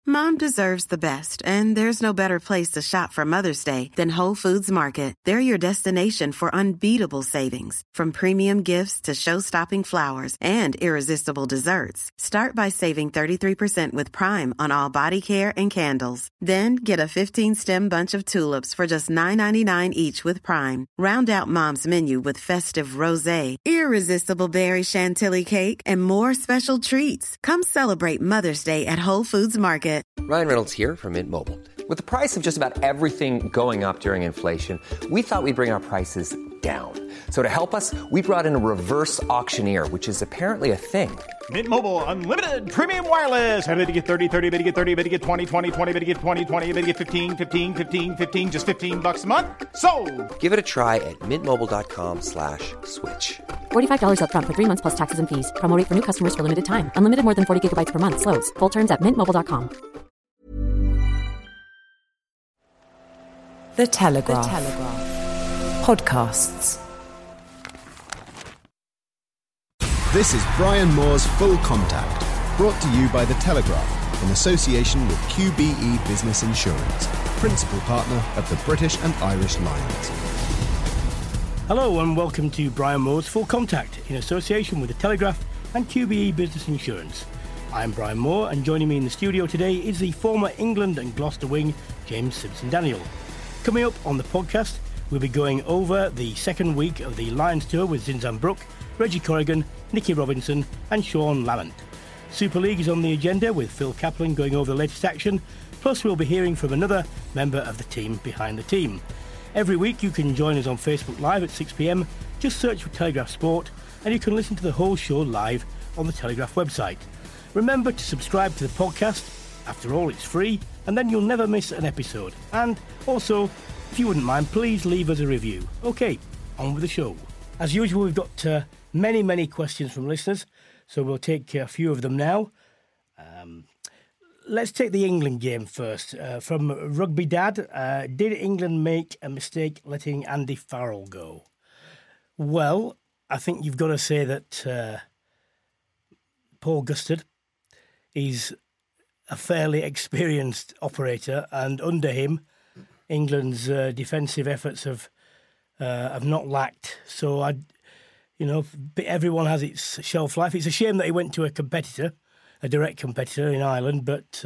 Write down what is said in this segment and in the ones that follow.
Mom deserves the best, and there's no better place to shop for Mother's Day than Whole Foods Market. They're your destination for unbeatable savings, from premium gifts to show-stopping flowers and irresistible desserts. Start by saving 33% with Prime on all body care and candles. Then get a 15-stem bunch of tulips for just $9.99 each with Prime. Round out Mom's menu with festive rosé, irresistible berry chantilly cake, and more special treats. Come celebrate Mother's Day at Whole Foods Market. Ryan Reynolds here from Mint Mobile. With the price of just about everything going up during inflation, we thought we'd bring our prices down. So to help us, we brought in a reverse auctioneer, which is apparently a thing. Mint Mobile Unlimited Premium Wireless. How to get 30, 30, bit to get 30, bit to get 20, 20, 20, bit to get 20, 20, bit to get 15, 15, 15, 15, just $15 a month? Sold! Give it a try at mintmobile.com/switch. $45 up front for 3 months plus taxes and fees. Promo rate for new customers for limited time. Unlimited more than 40 gigabytes per month. Slows full terms at mintmobile.com. The Telegraph. Podcasts. This is Brian Moore's Full Contact, brought to you by The Telegraph in association with QBE Business Insurance, principal partner of the British and Irish Lions. Hello and welcome to Brian Moore's Full Contact in association with The Telegraph and QBE Business Insurance. I'm Brian Moore, and joining me in the studio today is the former England and Gloucester wing, James Simpson-Daniel. Coming up on the podcast, we'll be going over the second week of the Lions Tour with Zinzan Brooke, Reggie Corrigan, Nicky Robinson and Sean Lamont. Super League is on the agenda with Phil Kaplan going over the latest action, plus we'll be hearing from another member of the team behind the team. Every week you can join us on Facebook Live at 6pm, just search for Telegraph Sport, and you can listen to the whole show live on the Telegraph website. Remember to subscribe to the podcast, after all it's free, and then you'll never miss an episode. And also, if you wouldn't mind, please leave us a review. OK, on with the show. As usual, we've got many questions from listeners, so we'll take a few of them now. Let's take the England game first. From Rugby Dad, did England make a mistake letting Andy Farrell go? Well, I think you've got to say that Paul Gustard is a fairly experienced operator, and under him, England's defensive efforts have not lacked. So, everyone has its shelf life. It's a shame that he went to a competitor, a direct competitor in Ireland, but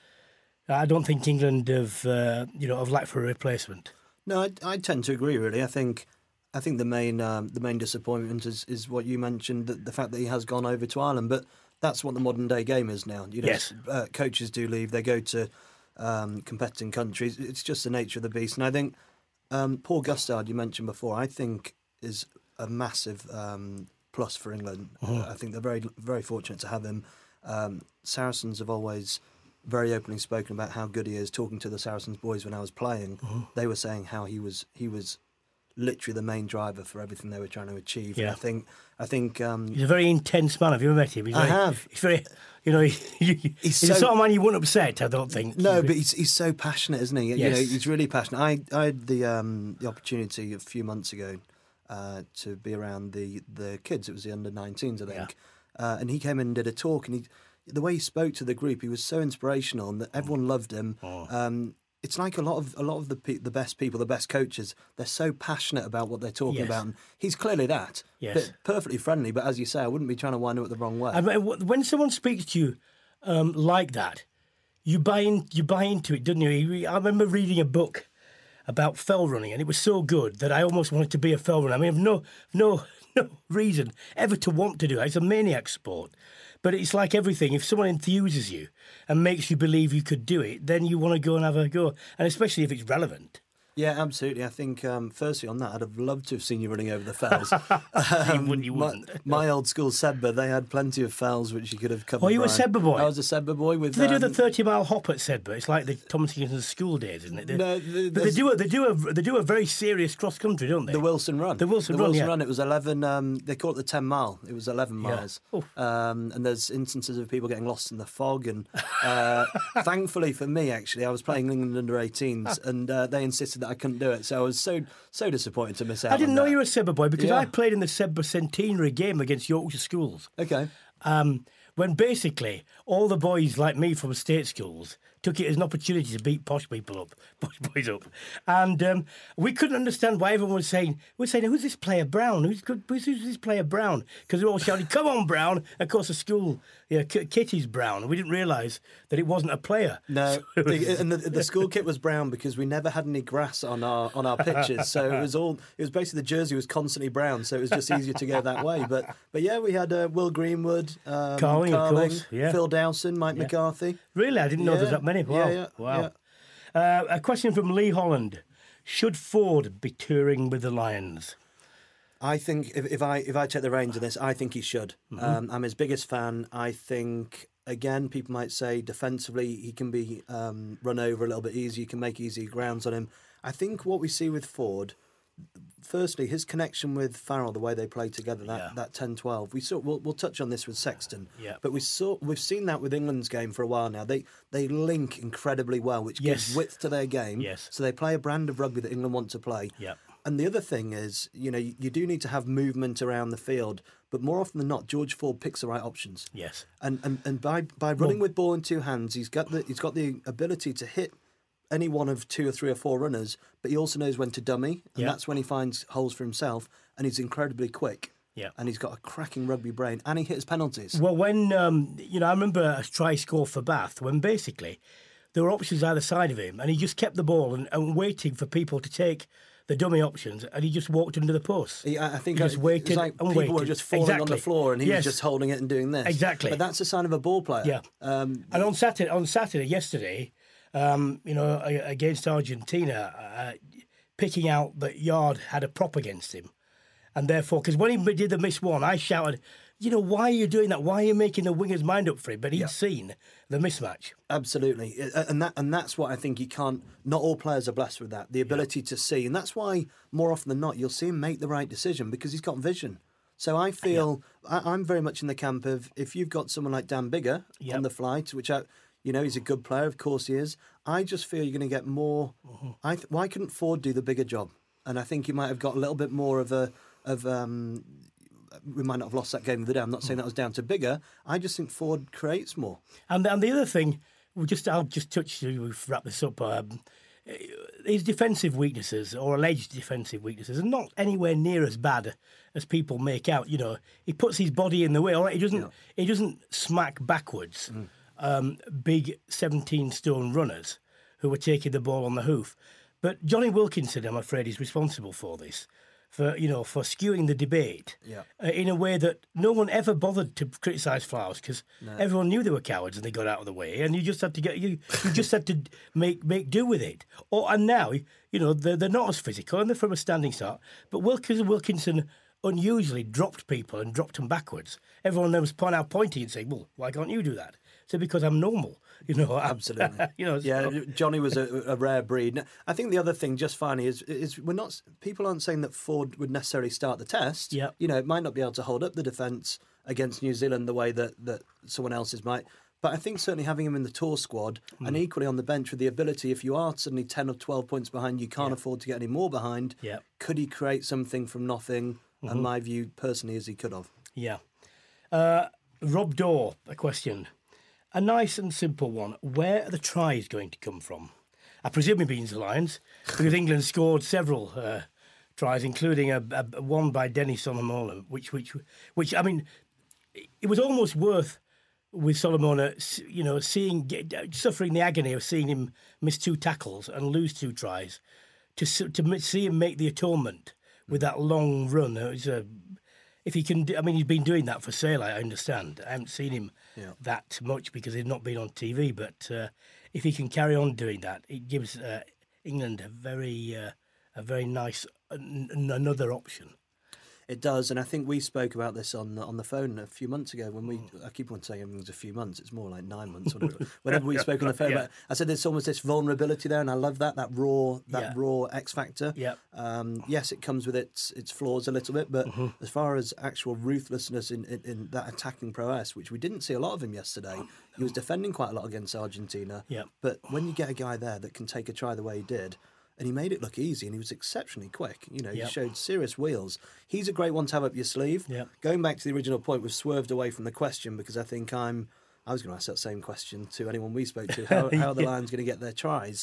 I don't think England have lacked for a replacement. No, I tend to agree. Really, I think the main disappointment is what you mentioned, the fact that he has gone over to Ireland, but that's what the modern day game is now. Yes. Coaches do leave; they go to competing countries. It's just the nature of the beast, and I think Paul Gustard, you mentioned before, I think is a massive plus for England. I think they're very, very fortunate to have him. Saracens have always very openly spoken about how good he is. Talking to the Saracens boys when I was playing, they were saying how he was literally the main driver for everything they were trying to achieve. Yeah. And I think he's a very intense man. Have you ever met him? I have. He's very, he's the sort of man you wouldn't upset, I don't think. No, but he's so passionate, isn't he? Yes. He's really passionate. I had the opportunity a few months ago to be around the kids. It was the under-19s, I think. Yeah. And he came in and did a talk, and the way he spoke to the group, he was so inspirational, and that everyone loved him. It's like a lot of the best people, the best coaches, they're so passionate about what they're talking about, and he's clearly that. Yes. Perfectly friendly, but as you say, I wouldn't be trying to wind him up the wrong way. I mean, when someone speaks to you like that, you buy into it, don't you? I remember reading a book about fell running, and it was so good that I almost wanted to be a fell runner. I mean, I have no reason ever to want to do it. It's a maniac sport. But it's like everything. If someone enthuses you and makes you believe you could do it, then you want to go and have a go. And especially if it's relevant. Yeah, absolutely. I think, firstly on that, I'd have loved to have seen you running over the fells. You wouldn't. My old school Sedbergh, they had plenty of fells which you could have covered. Oh, you were a Sedbergh boy? I was a Sedbergh boy. With. They do the 30-mile hop at Sedbergh. It's like the Thomas Higginson's school days, isn't it? No, but they do a very serious cross country, don't they? The Wilson Run. The Wilson Run. It was 11. They call it the 10 mile. It was 11 miles. Yeah. And there's instances of people getting lost in the fog. And thankfully for me, actually, I was playing England under 18s, and they insisted that I couldn't do it. So I was so disappointed to miss out. I didn't on know that. you were a Sedbergh boy because I played in the Sedbergh centenary game against Yorkshire Schools. Okay. when basically all the boys like me from state schools took it as an opportunity to beat posh people up, posh boys up. And we couldn't understand why everyone was saying, who's this player Brown? Who's this player Brown? Because they're all shouting, come on, Brown. Of course, the school, Kitty's Brown. We didn't realise that it wasn't a player. No, and the school kit was brown because we never had any grass on our pitches. So it was basically the jersey was constantly brown, so it was just easier to go that way. But yeah, we had Will Greenwood, Carling, of course, Phil Dowson, Mike McCarthy. Really? I didn't know there's that many. Wow. Wow. Yeah. A question from Lee Holland. Should Ford be touring with the Lions? I think if I take the reins of this, I think he should. Mm-hmm. I'm his biggest fan. I think, again, people might say defensively he can be run over a little bit easier. You can make easy grounds on him. I think what we see with Ford, firstly, his connection with Farrell, the way they play together, that 10-12. We'll touch on this with Sexton, but we've seen that with England's game for a while now. They link incredibly well, which gives width to their game. Yes. So they play a brand of rugby that England want to play. Yeah. And the other thing is, you do need to have movement around the field, but more often than not, George Ford picks the right options. Yes. And by running with ball in two hands, he's got the ability to hit any one of 2 or 3 or 4 runners, but he also knows when to dummy, and that's when he finds holes for himself, and he's incredibly quick. Yeah. And he's got a cracking rugby brain, and he hits penalties. Well, when, I remember a try score for Bath, when basically there were options either side of him, and he just kept the ball and waiting for people to take the dummy options, and he just walked under the post. I think he just waited like and people waited. were just falling on the floor, and he was just holding it and doing this. Exactly. But that's a sign of a ball player. Yeah. And on Saturday, yesterday, against Argentina, picking out that Yard had a prop against him, and therefore, because when he did the miss one, I shouted, why are you doing that? Why are you making the winger's mind up for him? But he'd seen the mismatch. Absolutely. And that's what I think you can't... Not all players are blessed with that, the ability to see. And that's why, more often than not, you'll see him make the right decision because he's got vision. So I feel... I'm very much in the camp of, if you've got someone like Dan Biggar on the flight, which, he's a good player, of course he is, I just feel you're going to get more... Why couldn't Ford do the bigger job? And I think he might have got a little bit more of we might not have lost that game of the day. I'm not saying that was down to Biggar. I just think Ford creates more. And the other thing, I'll just touch to wrap this up. His defensive weaknesses, or alleged defensive weaknesses, are not anywhere near as bad as people make out. He puts his body in the way. All right, he doesn't smack backwards. Big 17-stone runners who were taking the ball on the hoof. But Johnny Wilkinson, I'm afraid, is responsible for this. For skewing the debate in a way that no one ever bothered to criticise Flowers because everyone knew they were cowards and they got out of the way, and you just had to make do with it. And now they're not as physical and they're from a standing start. But Wilkinson unusually dropped people and dropped them backwards. Everyone then was pointing and saying, "Well, why can't you do that?" So because I'm normal. Absolutely. Johnny was a rare breed. I think the other thing, just finally, is we're not. People aren't saying that Ford would necessarily start the test. Yeah. It might not be able to hold up the defence against New Zealand the way that someone else's might. But I think certainly having him in the tour squad and equally on the bench with the ability, if you are suddenly 10 or 12 points behind, you can't afford to get any more behind. Yeah. Could he create something from nothing? And my view personally is he could have. Yeah. Rob Daw, a question. A nice and simple one. Where are the tries going to come from? I presume it means the Lions, because England scored several tries, including a one by Dennis Solomona, which I mean, it was almost worth with Solomona, suffering the agony of seeing him miss 2 tackles and lose 2 tries, to see him make the atonement with that long run. It was if he can, he's been doing that for Sale, I understand. I haven't seen him that much because he's not been on TV, but if he can carry on doing that, it gives England a very nice another option. It does, and I think we spoke about this on the phone a few months ago when I keep on saying everything's a few months, it's more like 9 months. Whenever we spoke on the phone, but I said there's almost this vulnerability there, and I love that raw X factor. Yeah. Yes, it comes with its flaws a little bit, but as far as actual ruthlessness in that attacking prowess, which we didn't see a lot of him yesterday, he was defending quite a lot against Argentina. Yeah. But when you get a guy there that can take a try the way he did, and he made it look easy, and he was exceptionally quick. You know, Yep. he showed serious wheels. He's a great one to have up your sleeve. Yep. Going back to the original point, we've swerved away from the question because I think I was going to ask that same question to anyone we spoke to. How are the Lions going to get their tries?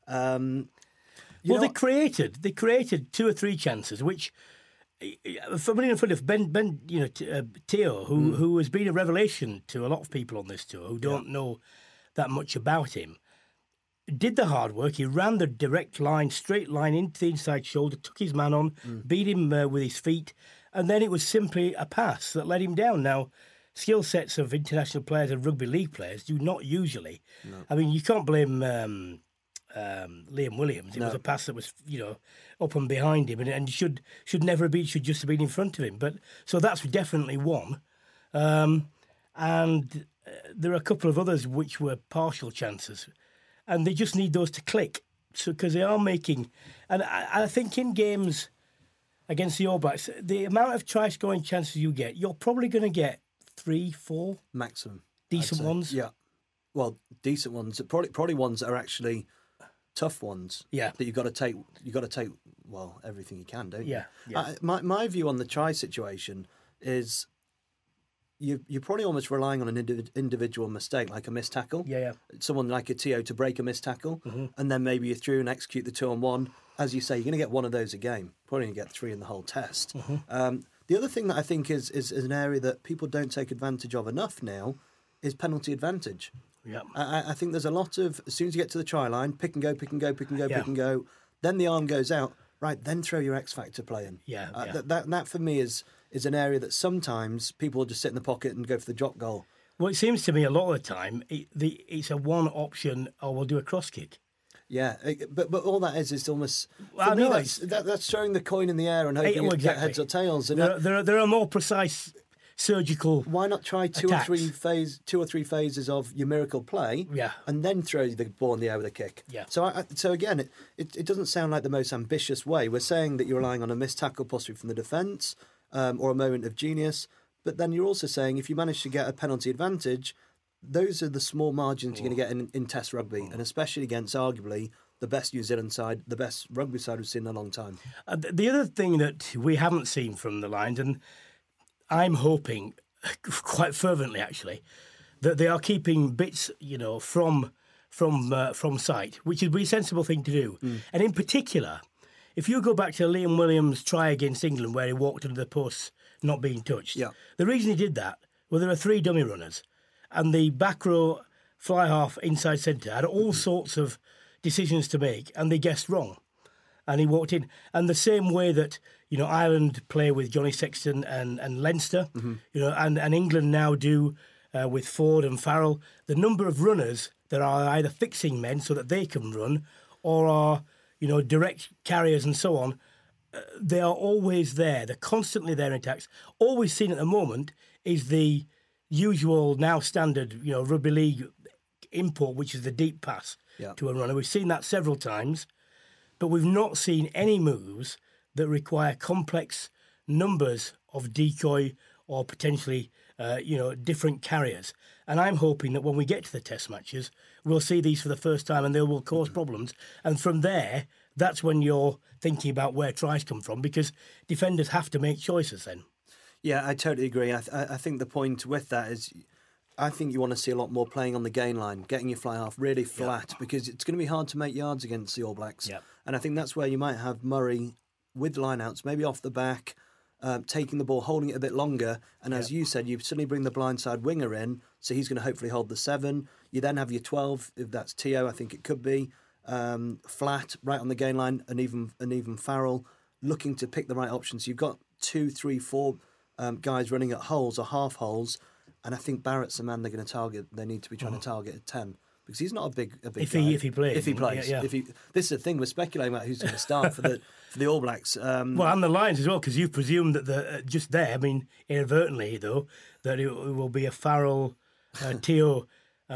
They created 2 or 3 chances, which, for in front of Ben, Teo, who has been a revelation to a lot of people on this tour who don't know that much about him. Did the hard work. He ran the direct line, straight line into the inside shoulder, took his man on, beat him with his feet, and then it was simply a pass that let him down. Now, skill sets of international players and rugby league players do not usually. No. I mean, you can't blame Liam Williams. It was a pass that was, up and behind him, and should never have been. Should just have been in front of him. But so that's definitely one. And there are a couple of others which were partial chances. And they just need those to click, because they are making. And I think in games against the All Blacks, the amount of try-scoring chances you get, you're probably going to get 3, 4 maximum decent ones. Yeah, well, decent ones. Probably ones that are actually tough ones. Yeah, that you've got to take. You've got to take everything you can, don't you? Yeah. My view on the try situation is. You're probably almost relying on an individual mistake, like a missed tackle. Yeah. Someone like a Teo to break a missed tackle, and then maybe you through and execute the 2-on-1. As you say, you're going to get one of those a game. Probably going to get 3 in the whole test. The other thing that I think is an area that people don't take advantage of enough now is penalty advantage. Yeah. I think there's a lot of, as soon as you get to the try line, pick and go, pick and go, pick and go, pick and go. Then the arm goes out. Right, then throw your X Factor play in. That for me is an area that sometimes people will just sit in the pocket and go for the drop goal. Well, it seems to me a lot of the time it's a one option, or we'll do a cross kick. Yeah, but all that is almost. For me, that's throwing the coin in the air and hoping it get heads or tails. And there are more precise surgical. Why not try two or three phases of your miracle play, and then throw the ball in the air with a kick? Yeah. So again, it doesn't sound like the most ambitious way. We're saying that you're relying on a missed tackle possibly from the defence, or a moment of genius, but then you're also saying if you manage to get a penalty advantage, those are the small margins you're going to get in Test rugby, and especially against arguably the best New Zealand side, the best rugby side we've seen in a long time. The other thing that we haven't seen from the Lions, and I'm hoping quite fervently actually, that they are keeping bits, from sight, which would be a sensible thing to do. And in particular, if you go back to Liam Williams' try against England where he walked under the posts not being touched, the reason he did that, there are 3 dummy runners, and the back row fly half inside centre had all sorts of decisions to make, and they guessed wrong. And he walked in. And the same way that, Ireland play with Johnny Sexton and Leinster, and England now do with Ford and Farrell, the number of runners that are either fixing men so that they can run or are, direct carriers and so on, they are always there. They're constantly there in attacks. All we've seen at the moment is the usual, now standard, rugby league import, which is the deep pass to a runner. We've seen that several times, but we've not seen any moves that require complex numbers of decoy or potentially, different carriers. And I'm hoping that when we get to the Test matches, we'll see these for the first time and they will cause problems. And from there, that's when you're thinking about where tries come from, because defenders have to make choices then. Yeah, I totally agree. I think the point with that is, I think you want to see a lot more playing on the gain line, getting your fly half really flat, because it's going to be hard to make yards against the All Blacks. Yep. And I think that's where you might have Murray with lineouts, maybe off the back, taking the ball, holding it a bit longer. And as you said, you suddenly bring the blindside winger in, so he's going to hopefully hold the 7. You then have your 12, if that's Teo, I think it could be, flat, right on the gain line, and even Farrell, looking to pick the right options. You've got 2, 3, 4 guys running at holes or half holes, and I think Barrett's the man they're going to target. They need to be trying to target at 10, because he's not a big guy. If he plays. Yeah. This is the thing, we're speculating about who's going to start for the All Blacks. Well, and the Lions as well, because you've presumed that just there, I mean, inadvertently though, that it will be a Farrell, Teo,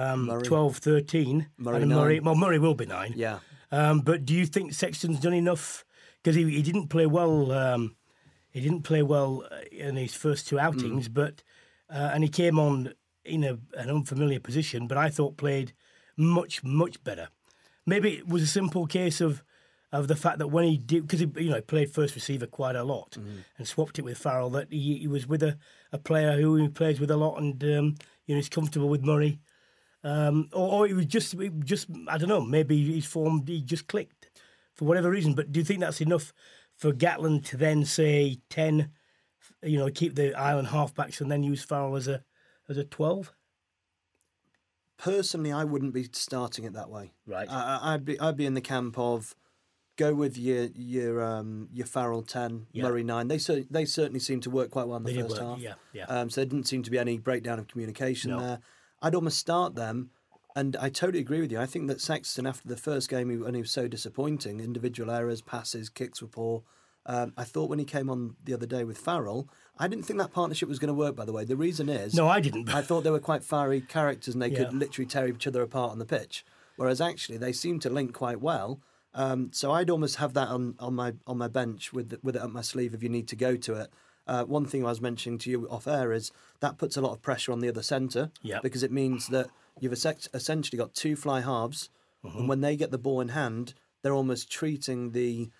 12, 13, Murray, and 9. Murray. Well, Murray will be 9. Yeah. But do you think Sexton's done enough? Because he didn't play well. He didn't play well in his first 2 outings, but and he came on in an unfamiliar position. But I thought played much better. Maybe it was a simple case of of the fact that when he did, because he played first receiver quite a lot and swapped it with Farrell, that he was with a player who he plays with a lot and he's comfortable with Murray, or it was just I don't know, maybe his form he just clicked for whatever reason. But do you think that's enough for Gatland to then say 10, keep the Ireland halfbacks and then use Farrell as a 12? Personally, I wouldn't be starting it that way. Right. I'd be in the camp of go with your Farrell 10, Murray 9. They certainly seem to work quite well in the first half. Yeah. So there didn't seem to be any breakdown of communication there. I'd almost start them, and I totally agree with you. I think that Sexton, after the first game, when he was so disappointing, individual errors, passes, kicks were poor. I thought when he came on the other day with Farrell, I didn't think that partnership was going to work, by the way. The reason is... No, I didn't. I thought they were quite fiery characters and they could literally tear each other apart on the pitch. Whereas actually they seem to link quite well. So I'd almost have that on my bench with it up my sleeve if you need to go to it. One thing I was mentioning to you off air is that puts a lot of pressure on the other centre because it means that you've essentially got two fly halves and when they get the ball in hand, they're almost treating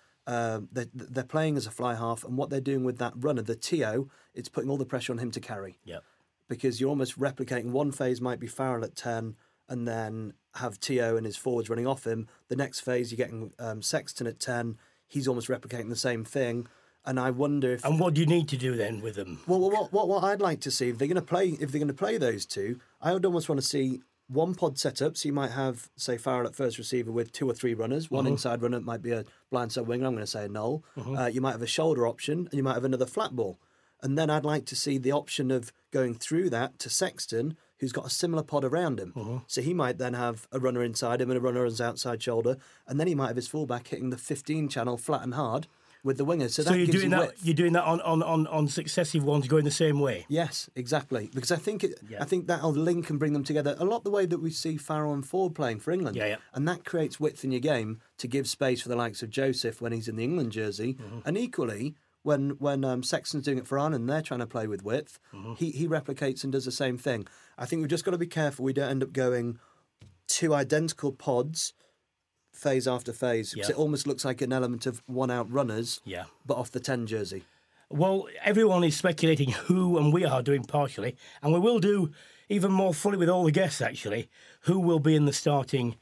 they're playing as a fly half, and what they're doing with that runner, the Tio, it's putting all the pressure on him to carry. Yep. Because you're almost replicating one phase might be Farrell at 10 and then have Tio and his forwards running off him. The next phase, you're getting Sexton at 10. He's almost replicating the same thing. And I wonder if... And what do you need to do then with them? Well, what I'd like to see, if they're going to play those two, I would almost want to see one pod set up. So you might have, say, Farrell at first receiver with 2 or 3 runners. One inside runner might be a blindside winger. I'm going to say a Noel. You might have a shoulder option, and you might have another flat ball. And then I'd like to see the option of going through that to Sexton, who's got a similar pod around him. So he might then have a runner inside him and a runner on his outside shoulder, and then he might have his fullback hitting the 15 channel flat and hard with the wingers. So that you're gives doing you that. width. You're doing that on successive ones going the same way. Yes, exactly. Because I think that'll link and bring them together a lot the way that we see Farrell and Ford playing for England. Yeah. And that creates width in your game to give space for the likes of Joseph when he's in the England jersey, and equally. When Sexton's doing it for Ireland and they're trying to play with width, he replicates and does the same thing. I think we've just got to be careful we don't end up going 2 identical pods phase after phase, because it almost looks like an element of one-out runners, but off the 10 jersey. Well, everyone is speculating who, and we are doing partially, and we will do even more fully with all the guests, actually, who will be in the starting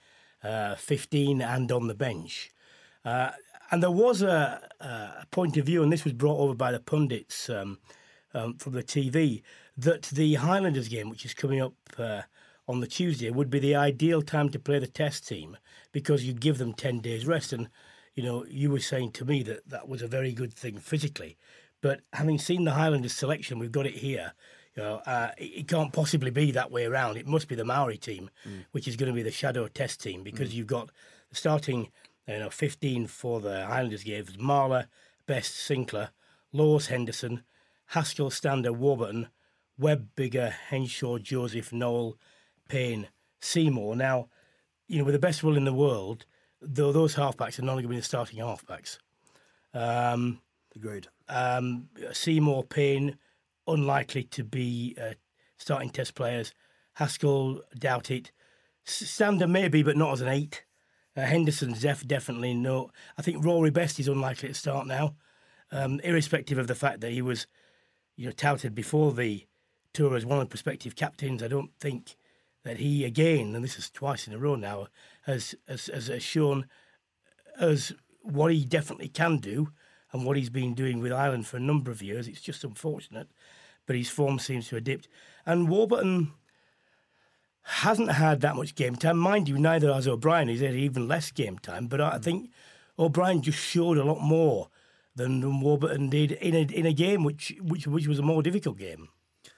15 and on the bench. And there was a point of view, and this was brought over by the pundits from the TV, that the Highlanders game, which is coming up on the Tuesday, would be the ideal time to play the test team because you give them 10 days rest. And, you were saying to me that was a very good thing physically. But having seen the Highlanders selection, we've got it here, it can't possibly be that way around. It must be the Maori team, which is going to be the shadow test team, because you've got the starting... 15 for the Highlanders gave Marler, Best, Sinclair, Laws, Henderson, Haskell, Stander, Warburton, Webb, Bigger, Henshaw, Joseph, Noel, Payne, Seymour. Now, with the best will in the world, though those halfbacks are not going to be the starting halfbacks. Agreed. Seymour, Payne, unlikely to be starting test players. Haskell, doubt it. Stander maybe, but not as an 8. Henderson's definitely no. I think Rory Best is unlikely to start now, irrespective of the fact that he was, touted before the tour as one of the prospective captains. I don't think that he, again, and this is twice in a row now, has shown us what he definitely can do and what he's been doing with Ireland for a number of years. It's just unfortunate, but his form seems to have dipped. And Warburton hasn't had that much game time. Mind you, neither has O'Brien. He's had even less game time. But I think O'Brien just showed a lot more than Warburton did in a game which was a more difficult game.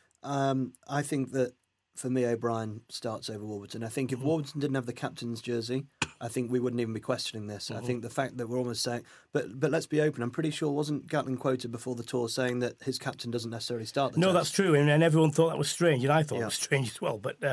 I think that, for me, O'Brien starts over Warburton. I think if Warburton didn't have the captain's jersey, I think we wouldn't even be questioning this. I think the fact that we're almost saying... But let's be open. I'm pretty sure, wasn't Gatland quoted before the tour saying that his captain doesn't necessarily start the test? That's true. And everyone thought that was strange, and I thought it was strange as well. But...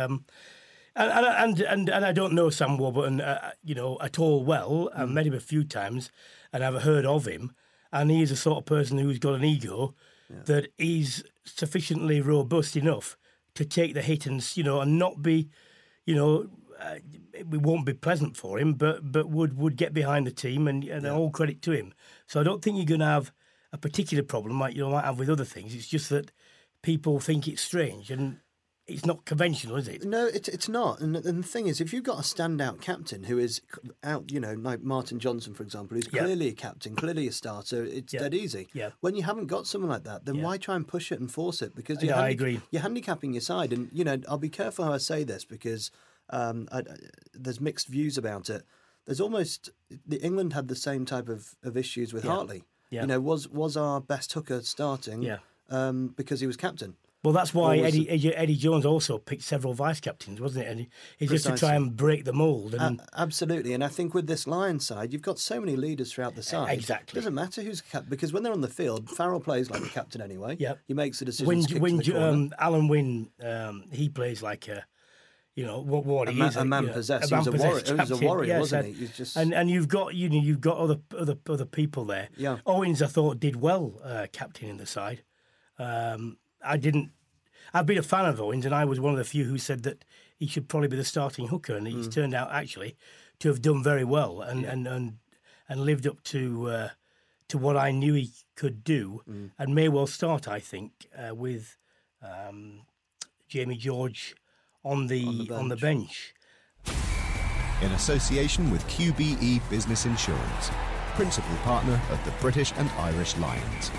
And I don't know Sam Warburton, at all well. I've met him a few times, and I've heard of him. And he is the sort of person who's got an ego that is sufficiently robust enough to take the hit and not be, it won't be pleasant for him, but would get behind the team, and all credit to him. So I don't think you're going to have a particular problem like you might have with other things. It's just that people think it's strange, and it's not conventional, is it? No, it's not. And the thing is, if you've got a standout captain who is out, like Martin Johnson, for example, who's clearly a captain, clearly a starter, it's dead easy. Yeah. When you haven't got someone like that, then why try and push it and force it? Because I agree. You're handicapping your side. And, I'll be careful how I say this because there's mixed views about it. There's almost... England had the same type of issues with Hartley. Yeah. Was our best hooker starting because he was captain? Well, that's why Eddie Jones also picked several vice-captains, wasn't it? And it's just to try and break the mould. Absolutely. And I think with this Lions side, you've got so many leaders throughout the side. Exactly. It doesn't matter who's captain, because when they're on the field, Farrell plays like the captain anyway. Yep. He makes the decisions. Alan Wynne, he plays like a... what he is. A man possessed. He was a warrior, wasn't he? He's just... And you've got other people there. Yeah. Owens, I thought, did well captaining the side. I've been a fan of Owens, and I was one of the few who said that he should probably be the starting hooker, and he's turned out actually to have done very well and lived up to what I knew he could do, and may well start, I think, with Jamie George on the bench. In association with QBE Business Insurance, principal partner of the British and Irish Lions.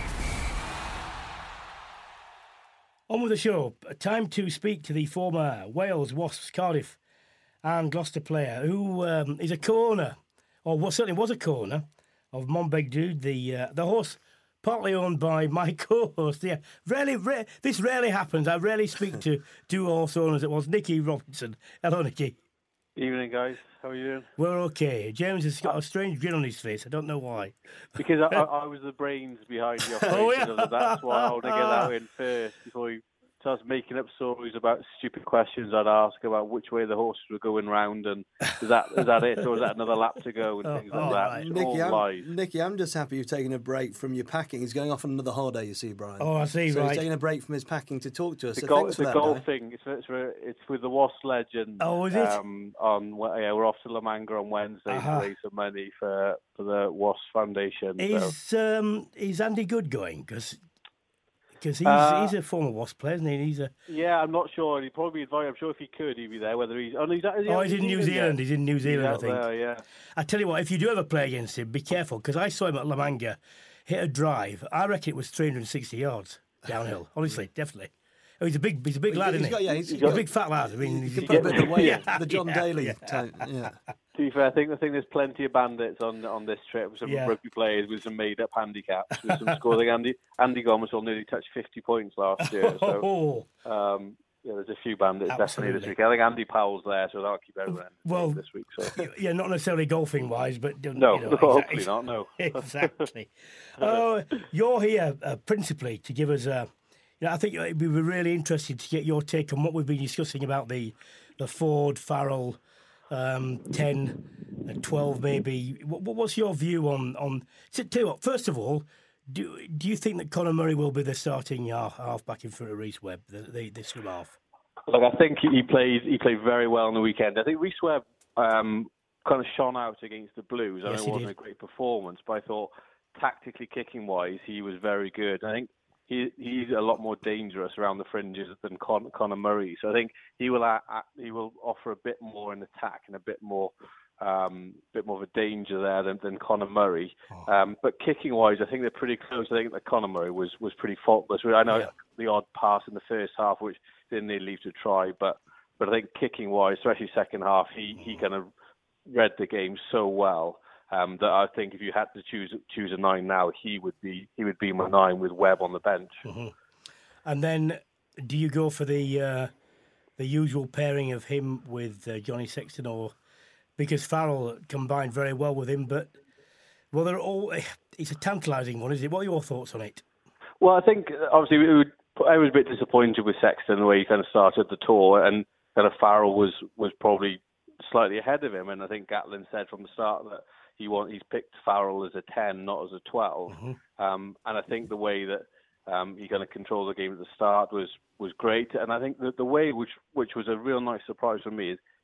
On with the show. Time to speak to the former Wales, Wasps, Cardiff and Gloucester player who is a co-owner, or certainly was a co-owner, of Monbeg Dude, the horse partly owned by my co-host. Yeah, this rarely happens. I rarely speak to two horse owners at once. Nicky Robinson. Hello, Nicky. Evening, guys. How are you doing? We're okay. James has got a strange grin on his face. I don't know why. Because I was the brains behind the operation. That's why I want to get that in first before he starts making up stories about stupid questions I'd ask about which way the horses were going round, and is that it, or is that another lap to go, and things like that. Right. Nicky, I'm just happy you've taken a break from your packing. He's going off on another holiday, you see, Brian. Oh, I see, so right. he's taking a break from his packing to talk to us. The So golfing, it's with the Wasps legend. Oh, is it? We're off to La Manga on Wednesday to raise some money for the Wasps Foundation. Is Andy Good going? Because he's a former Wasp player, isn't he? Yeah, I'm not sure. He'd probably advise. I'm sure if he could, he'd be there. Whether he's he's in New Zealand. He's in New Zealand, I think. There, yeah. I tell you what, if you do ever play against him, be careful, because I saw him at La Manga hit a drive. I reckon it was 360 yards downhill. Honestly, definitely. Oh, he's a big lad, isn't he? He's a big fat lad. I mean, he's put a bit of weight. The John Daly type. Yeah. To be fair, I think there's plenty of bandits on this trip. Some rugby players with some made-up handicaps, with some scores. Like Andy Gomes will nearly touch 50 points last year. So, there's a few bandits definitely this week. I think Andy Powell's there, so that'll keep everyone this week. So. Yeah, not necessarily golfing-wise, but... hopefully not, no. Exactly. You're here principally to give us... I think we were really interested to get your take on what we've been discussing about the Ford, Farrell... 10, 12 maybe. What's your view on? Tell you what, first of all, do you think that Conor Murray will be the starting half back in front of Rhys Webb, the scrum half? Look, I think he played very well on the weekend. I think Rhys Webb kind of shone out against the Blues. I know it wasn't a great performance, but I thought tactically, kicking wise, he was very good. I think he's a lot more dangerous around the fringes than Conor Murray. So I think he will offer a bit more in attack and a bit more of a danger there than Conor Murray. But kicking wise, I think they're pretty close. I think that Conor Murray was pretty faultless. I know the odd pass in the first half, which didn't need leave to try, but I think kicking wise, especially second half, he kind of read the game so well. That I think if you had to choose a 9 now, he would be my 9 with Webb on the bench. Mm-hmm. And then, do you go for the usual pairing of him with Johnny Sexton, or because Farrell combined very well with him? But it's a tantalising one, is it? What are your thoughts on it? Well, I think obviously I was a bit disappointed with Sexton the way he kind of started the tour, and kind of Farrell was probably slightly ahead of him. And I think Gatlin said from the start that he's picked Farrell as a 10, not as a 12. Mm-hmm. And I think the way that he kind of controlled the game at the start was great. And I think that the way which was a real nice surprise for me is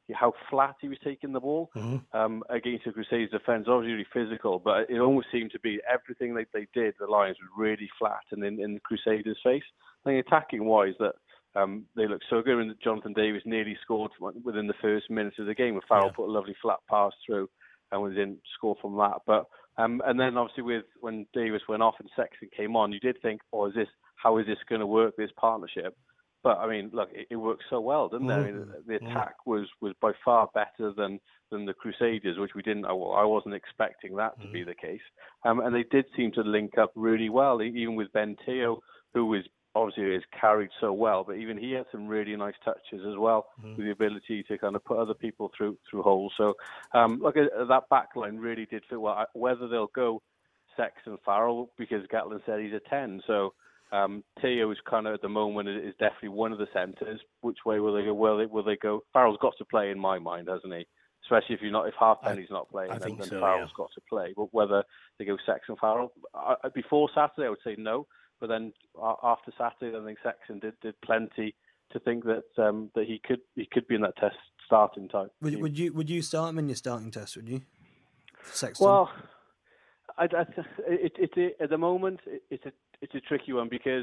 how flat he was taking the ball against the Crusaders' defence. Obviously really physical, but it almost seemed to be everything they did, the Lions, was really flat and in the Crusaders' face. I think attacking-wise, that they looked so good. And Jonathan Davis nearly scored within the first minute of the game. Farrell put a lovely flat pass through, and we didn't score from that. But and then obviously when Davis went off and Sexton came on, you did think, how is this going to work, this partnership? But I mean, look, it worked so well, didn't it? I mean, the attack was by far better than the Crusaders, which we didn't. I wasn't expecting that to be the case. And they did seem to link up really well, even with Ben Teo, who was obviously is carried so well, but even he had some really nice touches as well, with the ability to kind of put other people through holes. So, look, that back line really did fit well. Whether they'll go Sexton Farrell, because Gatlin said he's a 10, so Teo is kind of at the moment is definitely one of the centres. Which way will they go? Will they go? Farrell's got to play in my mind, hasn't he? Especially if Halfpenny's not playing, then Farrell's got to play. But whether they go Sexton Farrell before Saturday, I would say no. But then after Saturday, I think Sexton did plenty to think that that he could be in that test starting time. Would you start him in your starting test? Would you, Sexton? Well, at the moment it's a tricky one, because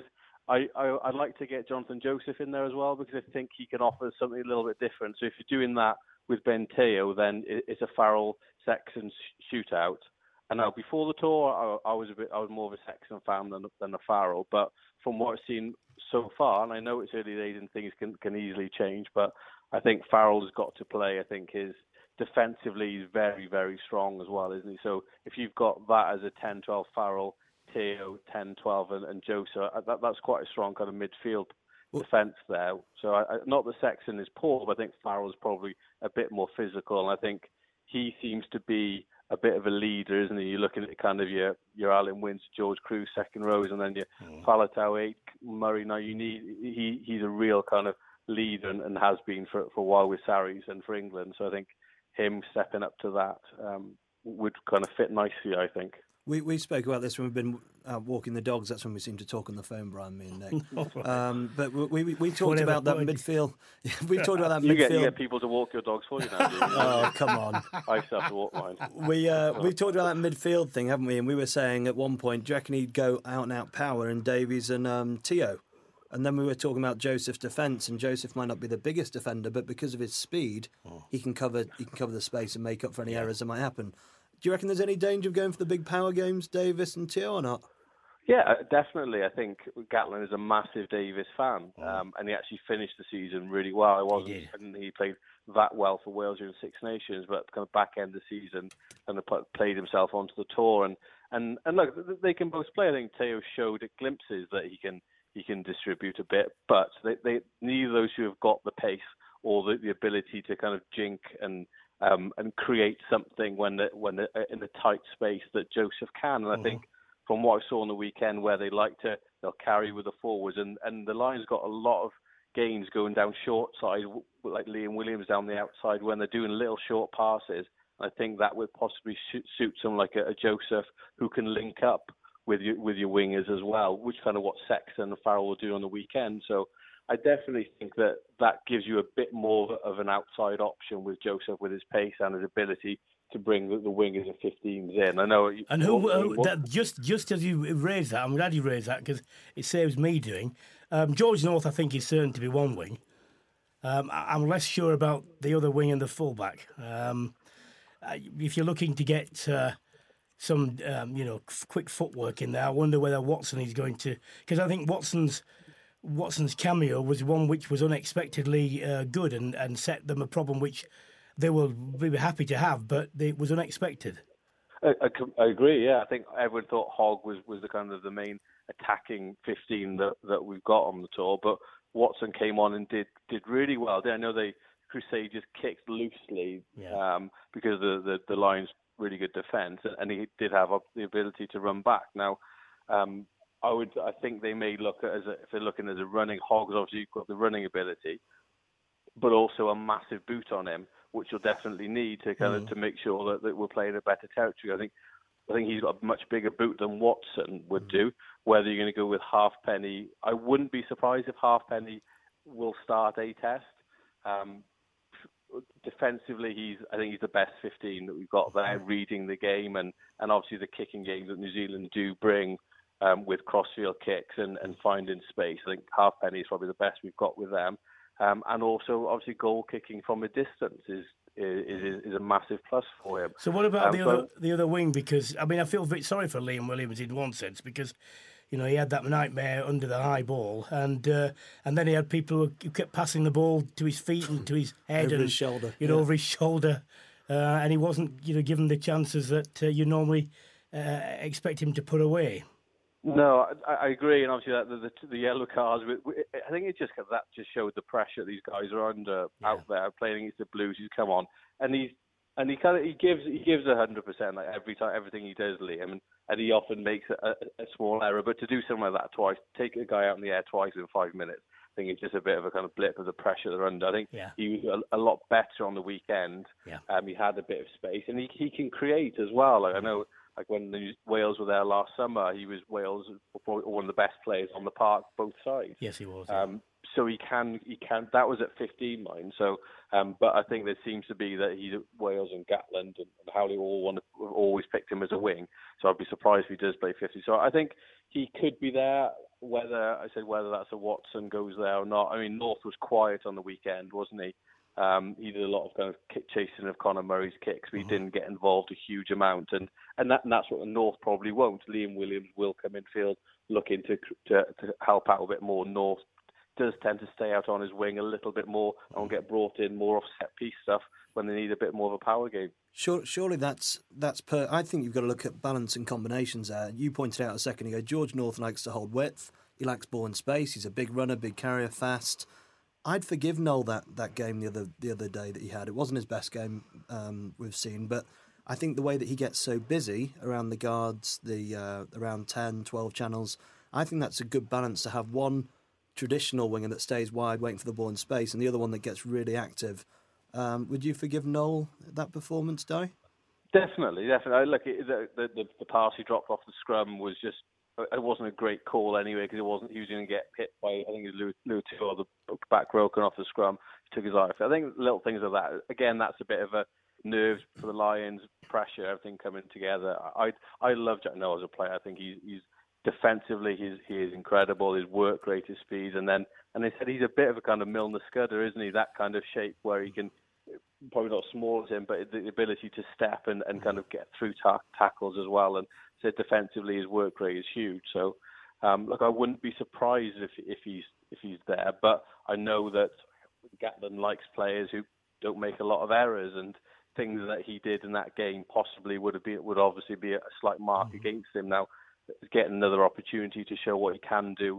I'd like to get Jonathan Joseph in there as well, because I think he can offer something a little bit different. So if you're doing that with Ben Teo, then it's a Farrell Sexton shootout. And now before the tour, I was more of a Sexton fan than a Farrell. But from what I've seen so far, and I know it's early days and things can easily change, but I think Farrell's got to play. I think defensively he's very, very strong as well, isn't he? So if you've got that as a 10-12 Farrell, Teo 10-12 and Joseph, that's quite a strong kind of midfield defence there. So not that Sexton is poor, but I think Farrell's probably a bit more physical, and I think he seems to be a bit of a leader, isn't he? You're looking at kind of your Alan Wince, George Cruz second rows, and then your Faletau 8, Murray. Now he's a real kind of leader and has been for a while with Sarries and for England. So I think him stepping up to that would kind of fit nicely, I think. We spoke about this when we've been walking the dogs. That's when we seem to talk on the phone, Brian, me and Nick. But we talked about that midfield. We talked about that midfield. You get people to walk your dogs for you now, do you? Oh, come on. I used to have to walk mine. We've talked about that midfield thing, haven't we? And we were saying at one point, do you reckon he'd go out power in Davies and Teo? And then we were talking about Joseph's defence, and Joseph might not be the biggest defender, but because of his speed, he can cover the space and make up for any errors that might happen. Do you reckon there's any danger of going for the big power games, Davis and Teo, or not? Yeah, definitely. I think Gatlin is a massive Davis fan, and he actually finished the season really well. He played that well for Wales during Six Nations, but kind of back end of the season, and played himself onto the tour. And look, they can both play. I think Teo showed at glimpses that he can distribute a bit, but they neither of those who have got the pace or the ability to kind of jink and create something when they're in a tight space that Joseph can. And I think from what I saw on the weekend, where they'll carry with the forwards, and the Lions got a lot of gains going down short side, like Liam Williams down the outside when they're doing little short passes. I think that would possibly suit someone like a Joseph who can link up with your wingers as well, which kind of what Sexton and Farrell will do on the weekend. So I definitely think that gives you a bit more of an outside option with Joseph, with his pace and his ability to bring the wingers and 15s in. I know. Just as you raised that, I'm glad you raised that because it saves me doing. George North, I think, is certain to be one wing. I'm less sure about the other wing and the fullback. If you're looking to get some, quick footwork in there, I wonder whether Watson is going to, because I think Watson's cameo was one which was unexpectedly good and set them a problem which they will be happy to have, but it was unexpected. I agree. Yeah, I think everyone thought Hogg was the kind of the main attacking 15 that we've got on the tour, but Watson came on and did really well. I know the Crusaders kicked loosely because the Lions' really good defence, and he did have the ability to run back. Now, I think they may look at if they're looking as a running Hogg's obviously got the running ability, but also a massive boot on him, which you'll definitely need to kind of to make sure that we're playing a better territory. I think he's got a much bigger boot than Watson would do. Whether you're going to go with Halfpenny, I wouldn't be surprised if Halfpenny will start a test. defensively, I think he's the best 15 that we've got there, reading the game and obviously the kicking game that New Zealand do bring with crossfield kicks and finding space. I think Halfpenny is probably the best we've got with them. And also, obviously, goal kicking from a distance is a massive plus for him. So what about the other wing? Because, I mean, I feel a bit sorry for Liam Williams in one sense because, you know, he had that nightmare under the high ball and then he had people who kept passing the ball to his feet and to his head over and his shoulder. Over his shoulder. And he wasn't, given the chances that you normally expect him to put away. No, I agree, and obviously the yellow cards. I think it just showed the pressure these guys are under out there playing against the Blues. He's come on, and he gives 100% like every time, everything he does, Liam, and he often makes a small error. But to do something like that twice, take a guy out in the air twice in 5 minutes, I think it's just a bit of a kind of blip of the pressure they're under. I think he was a lot better on the weekend. He had a bit of space, and he can create as well. Like I know. Like when Wales were there last summer, he was Wales one of the best players on the park, both sides. Yes, he was. So he can. That was at 15, mind. So, but I think there seems to be that he's at Wales and Gatland and Howley always picked him as a wing. So I'd be surprised if he does play 50. So I think he could be there. Whether that's a Watson goes there or not. I mean, North was quiet on the weekend, wasn't he? He did a lot of kind of kick chasing of Conor Murray's kicks, but he didn't get involved a huge amount, and that's what the North probably won't. Liam Williams will come infield, looking to help out a bit more. North does tend to stay out on his wing a little bit more and get brought in more off set piece stuff when they need a bit more of a power game. Surely that's I think you've got to look at balance and combinations there. You pointed out a second ago, George North likes to hold width. He likes ball and space. He's a big runner, big carrier, fast. I'd forgive Noel that game the other day that he had. It wasn't his best game we've seen, but I think the way that he gets so busy around the guards, around 10, 12 channels, I think that's a good balance to have one traditional winger that stays wide, waiting for the ball in space, and the other one that gets really active. Would you forgive Noel that performance, Di? Definitely. Look, the pass he dropped off the scrum was just. It wasn't a great call anyway because he was going to get hit by, I think it was Lou or the back row off the scrum. He took his eye off it. I think little things like that. Again, that's a bit of a nerves for the Lions, pressure, everything coming together. I love Jack Noel as a player. I think he's defensively he is incredible. His work rate, his speed, and they said he's a bit of a kind of Milner Scudder, isn't he? That kind of shape where he can. Probably not small as him, but the ability to step and kind of get through tackles as well. And so defensively, his work rate is huge. So, look, I wouldn't be surprised if he's there. But I know that Gatland likes players who don't make a lot of errors, and things that he did in that game possibly would obviously be a slight mark against him. Now, getting another opportunity to show what he can do,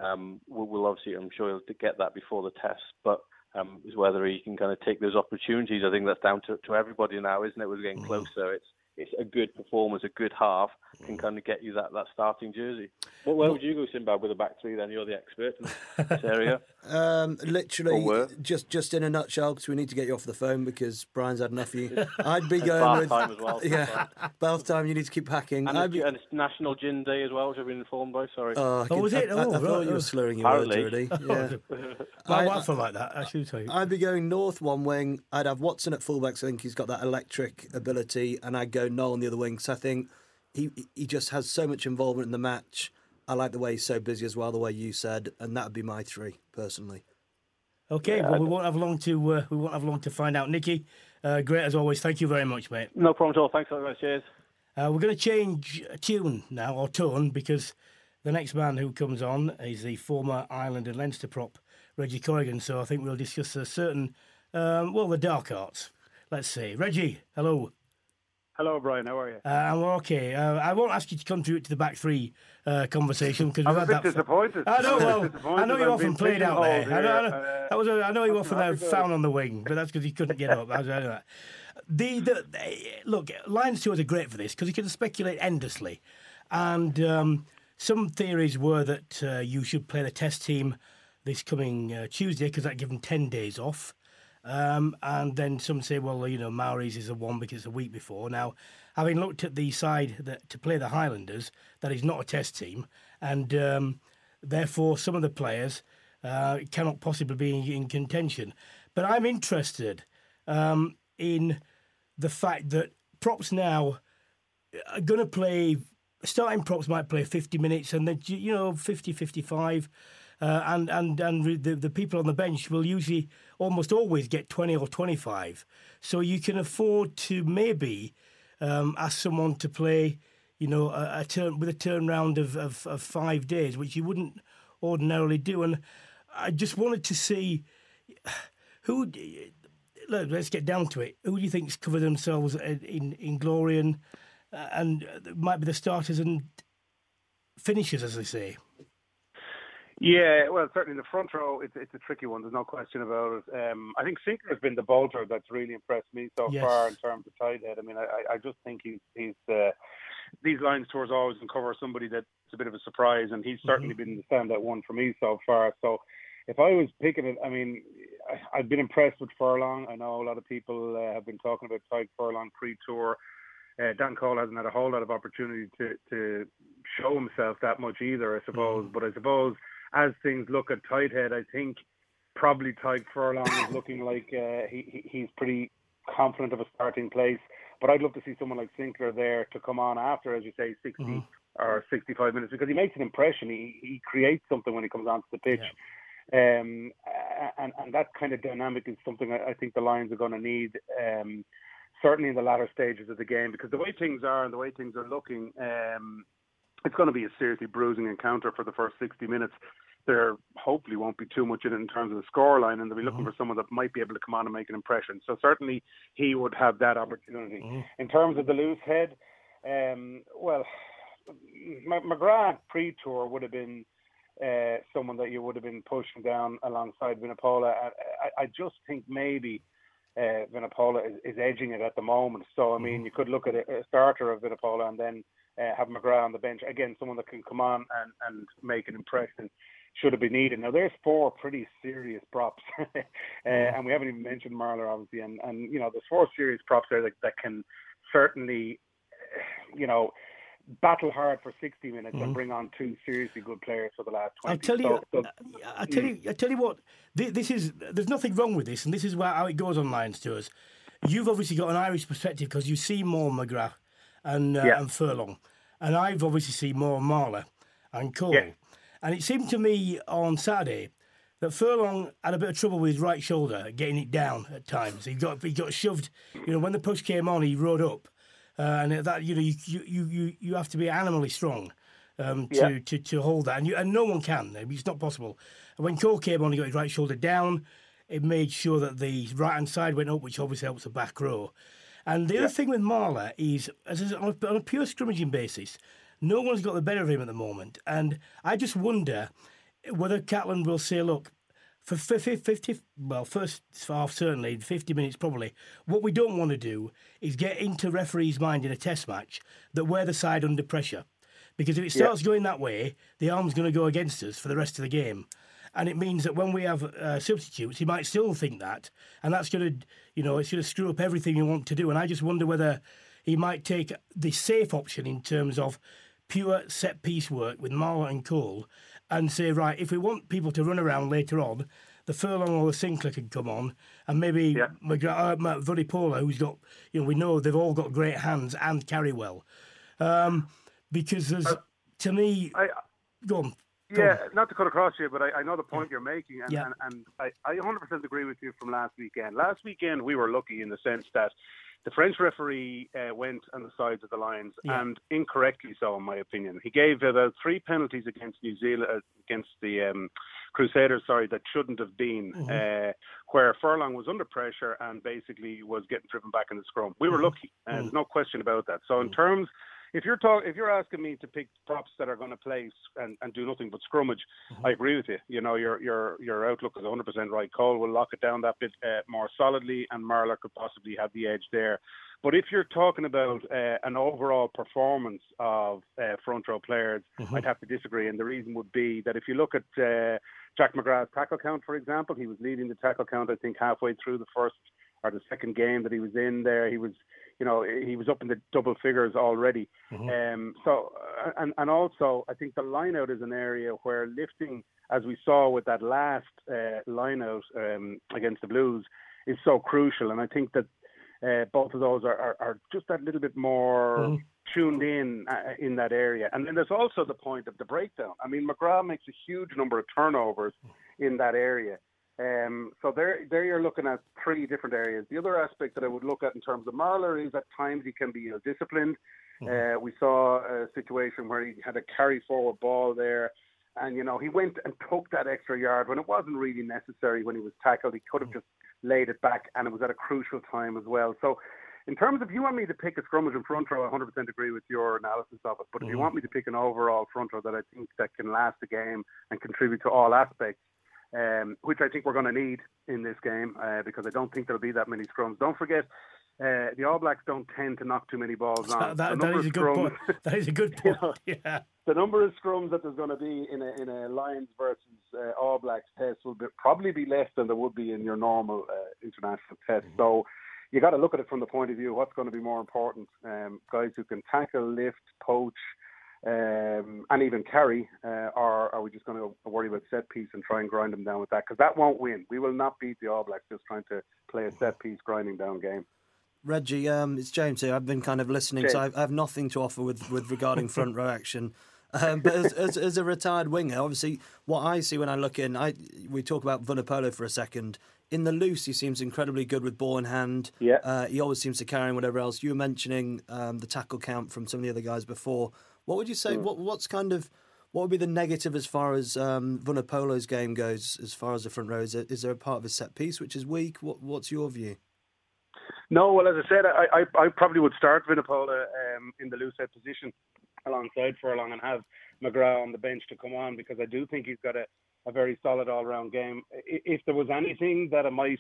we'll obviously, I'm sure he'll get that before the test, but. Is whether he can kind of take those opportunities. I think that's down to everybody now, isn't it? We're getting closer. It's a good performance, a good half can kind of get you that starting jersey. Where would you go, Sinbad, with a back three then? You're the expert in this area. Literally, just in a nutshell, because we need to get you off the phone because Brian's had enough of you. I'd be going with... Bath time as well. Yeah, bath time, you need to keep packing. And it's National Gin Day as well, which I've been informed by, sorry. Was it? I thought you were slurring your words already. Yeah. My wife would like that, I should tell you. I'd be going North one wing. I'd have Watson at fullback, so I think he's got that electric ability, and I'd go Noel on the other wing, so I think he just has so much involvement in the match. I like the way he's so busy as well, the way you said, and that would be my three personally. Okay, well we won't have long to find out. Nicky, great as always. Thank you very much, mate. No problem at all. Thanks a lot, guys. Cheers. We're going to change tune now, or tone, because the next man who comes on is the former Ireland and Leinster prop, Reggie Corrigan. So I think we'll discuss a certain, the dark arts. Let's see. Reggie, hello. Hello, Brian. How are you? I'm okay. I won't ask you to contribute to the back three conversation because we've had that. Disappointed. I know. Well, I know you often played out there. I know you often found on the wing, but that's because he couldn't get up. I know that. Look, Lions tours are great for this because you can speculate endlessly, and some theories were that you should play the test team this coming Tuesday because that gives them 10 days off. And then some say, well, Maoris is the one because it's a week before. Now, having looked at the side to play the Highlanders, that is not a test team, and therefore some of the players cannot possibly be in contention. But I'm interested in the fact that props now are going to play. Starting props might play 50 minutes, and then 50, 55. And the people on the bench will usually almost always get 20 or 25. So you can afford to maybe ask someone to play, a turn with a turnaround of 5 days, which you wouldn't ordinarily do. And I just wanted to see who. Look, let's get down to it. Who do you think's covered themselves in glory and might be the starters and finishers, as they say? Yeah, well, certainly the front row, it's a tricky one. There's no question about it. I think Sinclair has been the bolter that's really impressed me so far in terms of tight head. I mean, I just think he's these Lions tours always uncover somebody that's a bit of a surprise, and he's certainly been the standout one for me so far. So if I was picking it, I mean, I've been impressed with Furlong. I know a lot of people have been talking about Tadhg Furlong pre-tour. Dan Cole hasn't had a whole lot of opportunity to show himself that much either, I suppose. But I suppose as things look at tight head, I think probably Tadhg Furlong is looking like he's pretty confident of a starting place. But I'd love to see someone like Sinclair there to come on after, as you say, 60 or 65 minutes, because he makes an impression. He creates something when he comes onto the pitch. Yeah. And that kind of dynamic is something I think the Lions are going to need, certainly in the latter stages of the game, because the way things are and the way things are looking, it's going to be a seriously bruising encounter for the first 60 minutes. There hopefully won't be too much in it in terms of the scoreline, and they'll be looking for someone that might be able to come on and make an impression. So certainly he would have that opportunity. In terms of the loose head, well, McGrath pre-tour would have been someone that you would have been pushing down alongside Vunipola. I just think maybe Vunipola is edging it at the moment. So, I mean, you could look at a starter of Vunipola and then have McGrath on the bench. Again, someone that can come on and make an impression should it be needed. Now, there's 4 pretty serious props. And we haven't even mentioned Marler, obviously. And there's 4 serious props there that can certainly, battle hard for 60 minutes and bring on 2 seriously good players for the last 20. I tell you what, there's nothing wrong with this, and this is how it goes on Lions tours. You've obviously got an Irish perspective because you see more McGrath and Furlong, and I've obviously seen more Marler and Cole. Yeah. And it seemed to me on Saturday that Furlong had a bit of trouble with his right shoulder, getting it down at times. He got shoved. When the push came on, he rode up. And that you have to be animally strong to hold that, and no one can. It's not possible. And when Cole came on, he got his right shoulder down. It made sure that the right hand side went up, which obviously helps the back row. And the other thing with Marler is, on a pure scrimmaging basis, no one's got the better of him at the moment. And I just wonder whether Catlin will say, look, for 50, well, first half certainly, 50 minutes probably, what we don't want to do is get into referee's mind in a test match that we're the side under pressure. Because if it starts going that way, the arm's going to go against us for the rest of the game. And it means that when we have substitutes, he might still think that. And that's going to, it's going to screw up everything you want to do. And I just wonder whether he might take the safe option in terms of pure set-piece work with Marler and Cole and say, right, if we want people to run around later on, the Furlong or the Sinclair can come on, and maybe Vunipola, who's got, we know they've all got great hands and carry well. Because there's, to me, go on. Yeah, not to cut across you, but I know the point you're making, and I 100% agree with you from last weekend. Last weekend, we were lucky in the sense that the French referee went on the sides of the Lions, and incorrectly so, in my opinion. He gave about 3 penalties against New Zealand, against the Crusaders, that shouldn't have been, where Furlong was under pressure and basically was getting driven back in the scrum. We were lucky, and there's no question about that. So in terms, if you're asking me to pick props that are going to play and do nothing but scrummage, I agree with you. Your outlook is 100% right. Cole will lock it down that bit more solidly, and Marler could possibly have the edge there. But if you're talking about an overall performance of front row players, I'd have to disagree. And the reason would be that if you look at Jack McGrath's tackle count, for example, he was leading the tackle count, I think, halfway through the first or the second game that he was in there. He was up in the double figures already. So also, I think the line-out is an area where lifting, as we saw with that last line-out against the Blues, is so crucial. And I think that both of those are just that little bit more tuned in that area. And then there's also the point of the breakdown. I mean, McGrath makes a huge number of turnovers in that area. So there you're looking at three different areas. The other aspect that I would look at in terms of Marler is at times he can be ill-disciplined. We saw a situation where he had a carry-forward ball there, and, you know, he went and took that extra yard when it wasn't really necessary when he was tackled. He could have just laid it back, and it was at a crucial time as well. So in terms of, you want me to pick a scrummage and front row, I 100% agree with your analysis of it. But if you want me to pick an overall front row that I think that can last the game and contribute to all aspects, which I think we're going to need in this game, because I don't think there'll be that many scrums. Don't forget, the All Blacks don't tend to knock too many balls on. That is a good point. That is a good point. Yeah. The number of scrums that there's going to be in a Lions versus All Blacks test will probably be less than there would be in your normal international test. So you got to look at it from the point of view what's going to be more important. Guys who can tackle, lift, poach, and even carry, or are we just going to worry about set piece and try and grind them down with that? Because that won't win. We will not beat the All Blacks just trying to play a set piece grinding down game. Reggie, it's James here. I've been kind of listening, James. so I have nothing to offer with regarding front row action. But as a retired winger, obviously, what I see when I look in, we talk about Vunipola for a second. In the loose, he seems incredibly good with ball in hand. Yeah. He always seems to carry and whatever else. You were mentioning the tackle count from some of the other guys before. What would you say? What would be the negative as far as Vunipola's game goes, as far as the front row? Is there a part of his set piece which is weak? What's your view? No, well, as I said, I probably would start Vunipola in the loose head position alongside Furlong and have McGrath on the bench to come on, because I do think he's got a very solid all-round game. If there was anything that I might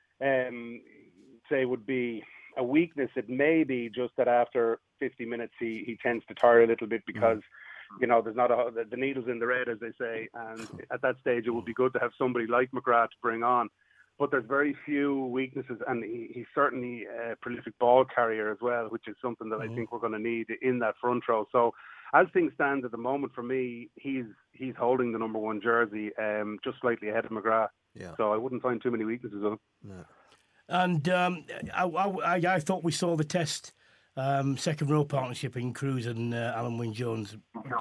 say would be a weakness, it may be just that after 50 minutes he tends to tire a little bit, because you know, there's not the needle's in the red, as they say, and at that stage it would be good to have somebody like McGrath to bring on. But there's very few weaknesses, and he's certainly a prolific ball carrier as well, which is something that I think we're going to need in that front row. So as things stand at the moment, for me, he's holding the number one jersey, just slightly ahead of McGrath. Yeah. So I wouldn't find too many weaknesses on him. No. And I thought we saw the test second row partnership in Cruz and Alan Wynne-Jones.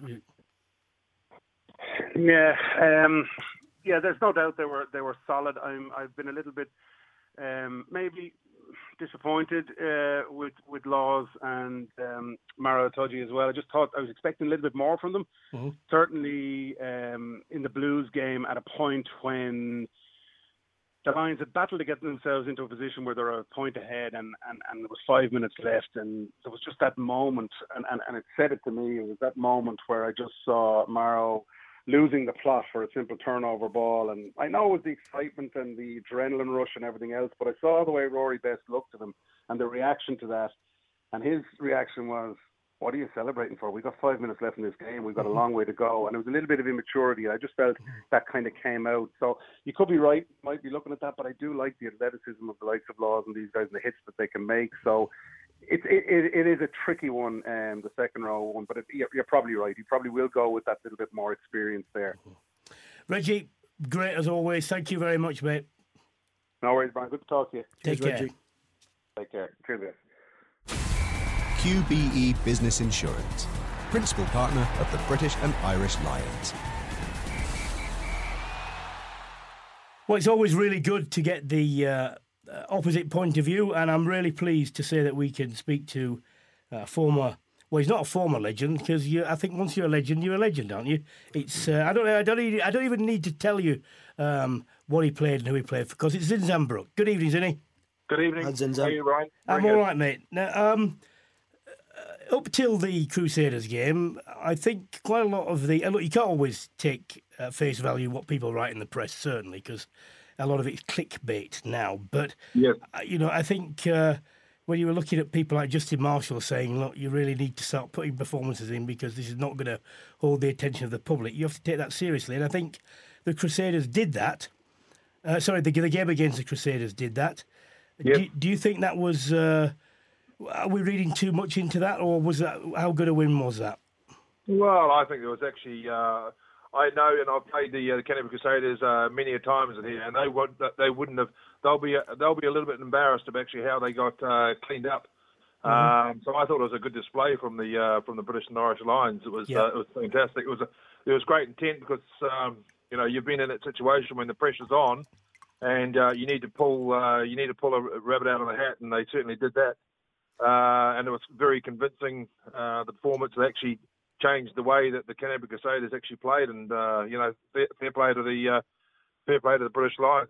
Yeah. Yeah, there's no doubt they were solid. I've been a little bit maybe disappointed with Laws and Maro Itoje as well. I just thought I was expecting a little bit more from them. Certainly in the Blues game, at a point when the Lions had battled to get themselves into a position where they're a point ahead, and there was 5 minutes left, and there was just that moment, and it said it to me. It was that moment where I just saw Maro losing the plot for a simple turnover ball. And I know it was the excitement and the adrenaline rush and everything else, but I saw the way Rory Best looked at him and the reaction to that. And his reaction was, what are you celebrating for? We've got 5 minutes left in this game. We've got a long way to go. And it was a little bit of immaturity. I just felt that kind of came out. So you could be right, might be looking at that, but I do like the athleticism of the likes of Laws and these guys and the hits that they can make. So it is a tricky one, the second row one, but you're probably right. He probably will go with that little bit more experience there. Reggie, great as always. Thank you very much, mate. No worries, Brian. Good to talk to you. Take care. Reggie. Take care. Cheers, guys. QBE Business Insurance, principal partner of the British and Irish Lions. Well, it's always really good to get the opposite point of view, and I'm really pleased to say that we can speak to former. Well, he's not a former legend, because I think once you're a legend, aren't you? It's I don't even need to tell you what he played and who he played for, because it's Zin Zambrook. Good evening, Zinny. Good evening. How are you, Ryan? I'm all right, mate. Now, up till the Crusaders game, I think quite a lot of the... Look, you can't always take face value what people write in the press, certainly, because a lot of it's clickbait now. But, yes. I think when you were looking at people like Justin Marshall saying, look, you really need to start putting performances in because this is not going to hold the attention of the public, you have to take that seriously. And I think the Crusaders did that. The game against the Crusaders did that. Yep. Do you think that was... are we reading too much into that, or was that how good a win was that? Well, I think it was actually... I know, and I've played the Canterbury Crusaders many a times in here, and they wouldn't have. They'll be a little bit embarrassed of actually how they got cleaned up. So I thought it was a good display from the British and Irish Lions. It was fantastic. It was great intent because you've been in that situation when the pressure's on, and you need to pull a rabbit out of the hat, and they certainly did that. And it was very convincing. The performance actually changed the way that the Canterbury Crusaders actually played, and fair play to the British Lions.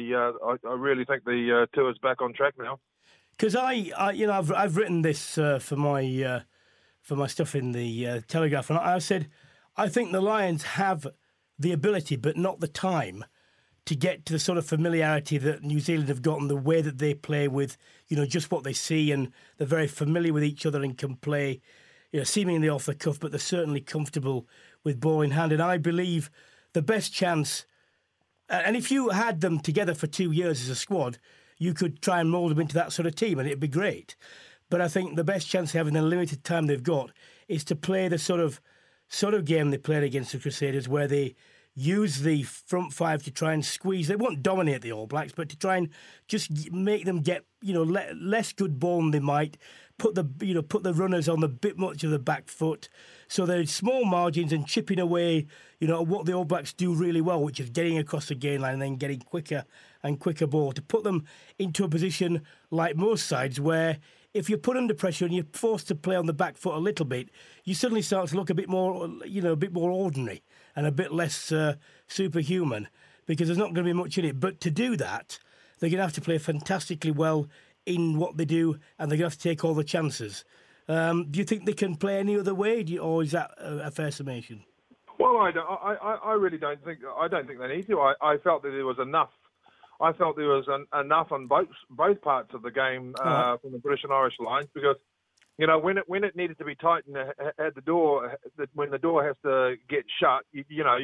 I really think the tour's back on track now. Because I've written this for my stuff in the Telegraph, and I said I think the Lions have the ability, but not the time, to get to the sort of familiarity that New Zealand have gotten, the way that they play with, just what they see, and they're very familiar with each other and can play, seemingly off the cuff, but they're certainly comfortable with ball in hand. And I believe the best chance, and if you had them together for 2 years as a squad, you could try and mould them into that sort of team, and it'd be great. But I think the best chance they have in the limited time they've got is to play the sort of game they played against the Crusaders, where they use the front five to try and squeeze. They won't dominate the All Blacks, but to try and just make them get less good ball than they might. Put the runners on the bit much of the back foot, so there's small margins and chipping away. What the All Blacks do really well, which is getting across the gain line and then getting quicker and quicker ball, to put them into a position like most sides where if you're put under pressure and you're forced to play on the back foot a little bit, you suddenly start to look a bit more ordinary and a bit less superhuman, because there's not going to be much in it. But to do that, they're going to have to play fantastically well in what they do, and they're going to have to take all the chances. Do you think they can play any other way, or is that a fair summation? Well, I really don't think. I don't think they need to. I felt that there was enough. I felt there was enough on both parts of the game from the British and Irish Lions, because when it needed to be tightened at the door, when the door has to get shut, you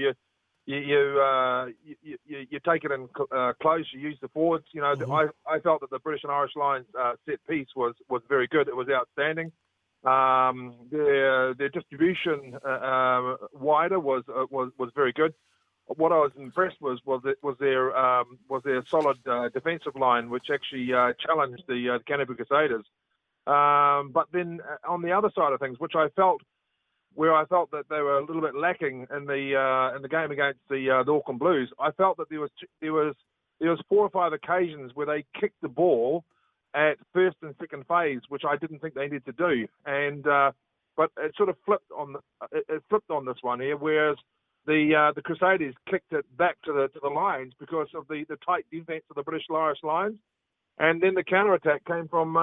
take it in close. You use the forwards. I felt that the British and Irish Lions set piece was very good. It was outstanding. Their distribution wider was very good. What I was impressed was their solid defensive line, which actually challenged the Canterbury Crusaders. But then on the other side of things, I felt that they were a little bit lacking in the game against the Auckland Blues. I felt that there was 4 or 5 occasions where they kicked the ball at first and second phase, which I didn't think they needed to do. And but it sort of flipped on this one here, whereas the Crusaders kicked it back to the Lions because of the tight defence of the British Irish Lions, and then the counter attack came from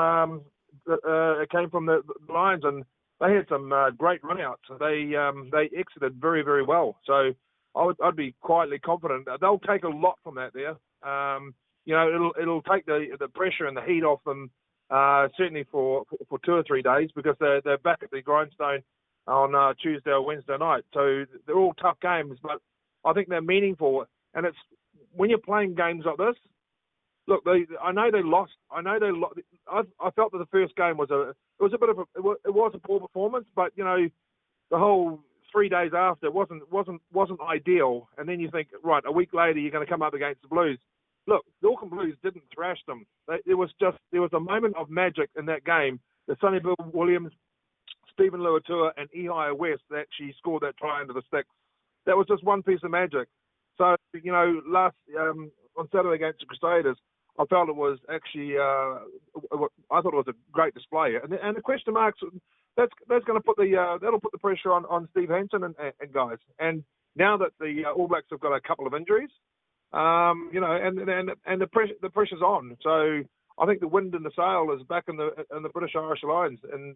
the Lions, and they had some great runouts. They exited very, very well. So I'd be quietly confident they'll take a lot from that there. It'll take the pressure and the heat off them certainly for 2 or 3 days, because they're back at the grindstone on Tuesday or Wednesday night. So they're all tough games, but I think they're meaningful. And it's when you're playing games like this. Look, I know they lost. I felt that the first game was a poor performance, but the whole 3 days after it wasn't ideal. And then you think, right, a week later you're going to come up against the Blues. Look, the Auckland Blues didn't thrash them. There was a moment of magic in that game. The Sonny Bill Williams, Stephen Luatua, and Ihai West actually scored that try into the sticks. That was just one piece of magic. So last on Saturday against the Crusaders, I felt it was actually. I thought it was a great display, and the question marks. That's going to put that'll put the pressure on Steve Hansen and guys. And now that the All Blacks have got a couple of injuries, and the pressure's on. So I think the wind in the sail is back in the British Irish Lions, and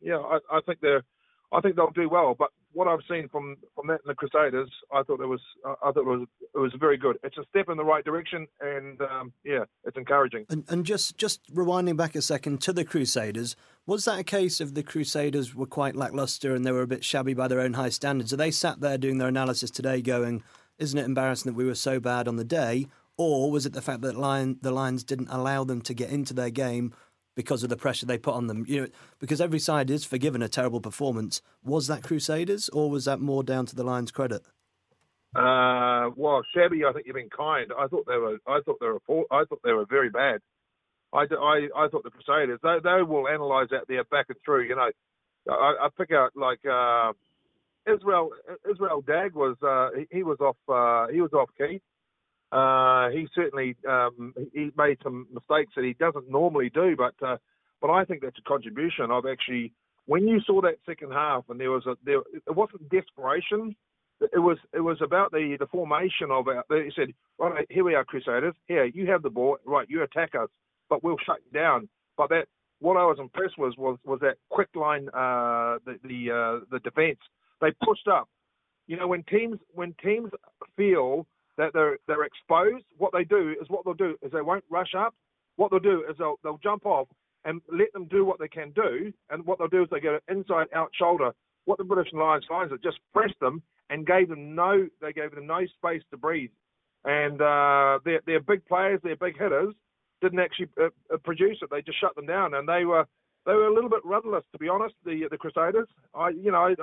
I think they'll do well. But what I've seen from that in the Crusaders, I thought it was very good. It's a step in the right direction, and it's encouraging. And just rewinding back a second to the Crusaders, was that a case of the Crusaders were quite lacklustre and they were a bit shabby by their own high standards? Are they sat there doing their analysis today, going, "Isn't it embarrassing that we were so bad on the day?" Or was it the fact that the Lions didn't allow them to get into their game because of the pressure they put on them? Because every side is forgiven a terrible performance. Was that Crusaders, or was that more down to the Lions' credit? Well, shabby. I think you've been kind. I thought they were very bad. I thought the Crusaders. They will analyse that there back and through. You know, I pick out like Israel Dagg was he was off key. He certainly he made some mistakes that he doesn't normally do, but I think that's a contribution of actually when you saw that second half and it wasn't desperation. It was about the formation of it. They said, right, here we are, Crusaders. Here, you have the ball. Right, you attack us, but we'll shut you down. But what I was impressed was that quick line, the defence. They pushed up. You know, when teams feel that they're exposed, what they'll do is they won't rush up. What they'll do is they'll jump off and let them do what they can do. And what they'll do is they get an inside out shoulder. What the British Lions did, just pressed them and gave them no space to breathe. And their big players, their big hitters, didn't actually produce it. They just shut them down, and they were a little bit rudderless, to be honest. The Crusaders, I'd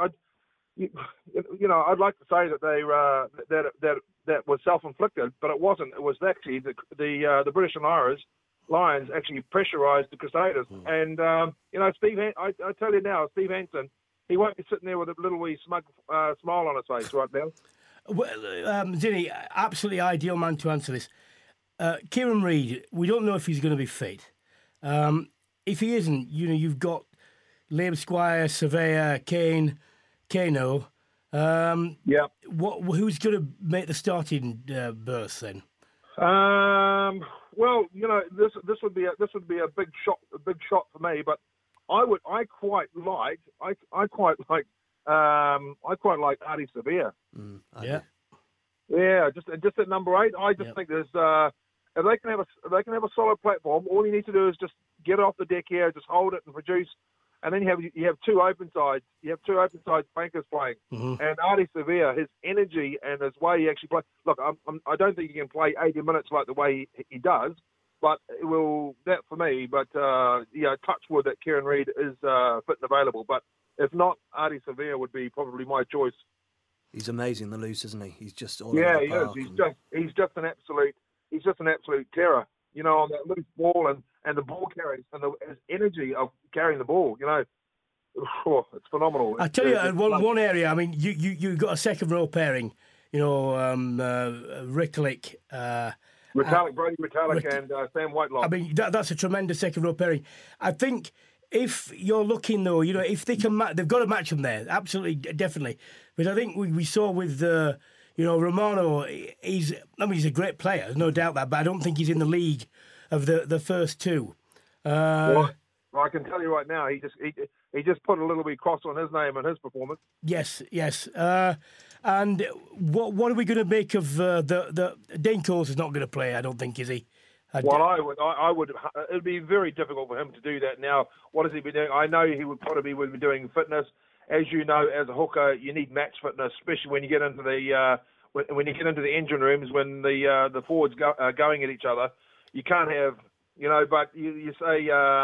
like to say that that was self-inflicted, but it wasn't. It was actually the British and Irish Lions actually pressurised the Crusaders. And I tell you now, Steve Hansen, he won't be sitting there with a little wee smug smile on his face right now. Well, Zinni, absolutely ideal man to answer this. Kieran Reid, we don't know if he's going to be fit. If he isn't, you've got Liam Squire, Surveyor, Kane, Kano. Who's going to make the starting berth then? Well, this would be a big shot for me, but I quite like Artie Severe. Yeah, just at number 8, I just think there's if they can have a solid platform, all you need to do is just get it off the deck here, just hold it and produce, and then you have two open sides. You have two open sides bankers playing, and Artie Severe, his energy and his way he actually plays. Look, I don't think he can play 80 minutes like the way he does. But that for me. But touch wood that Kieran Reid is fit and available. But if not, Artie Severe would be probably my choice. He's amazing, the loose, isn't he? He's just all over the park. He is. He's just an absolute terror. On that loose ball and the ball carries and his energy of carrying the ball. It's phenomenal. I tell you, one area. I mean, you got a second row pairing. Ricklick. Brody Retallick and Sam Whitelock. I mean, that's a tremendous second row pairing. I think if you're looking, though, if they can they've got to match them there. Absolutely, definitely. But I think we saw with, Romano, he's a great player, there's no doubt that, but I don't think he's in the league of the first two. Well, I can tell you right now, he just put a little wee cross on his name and his performance. Yes. And what are we going to make of the Dane Coles is not going to play? I don't think, is he? Well, I would. It would be very difficult for him to do that now. What has he been doing? I know he would probably be doing fitness. As you know, as a hooker, you need match fitness, especially when you get into the engine rooms when the forwards are going at each other. You can't have, But you say.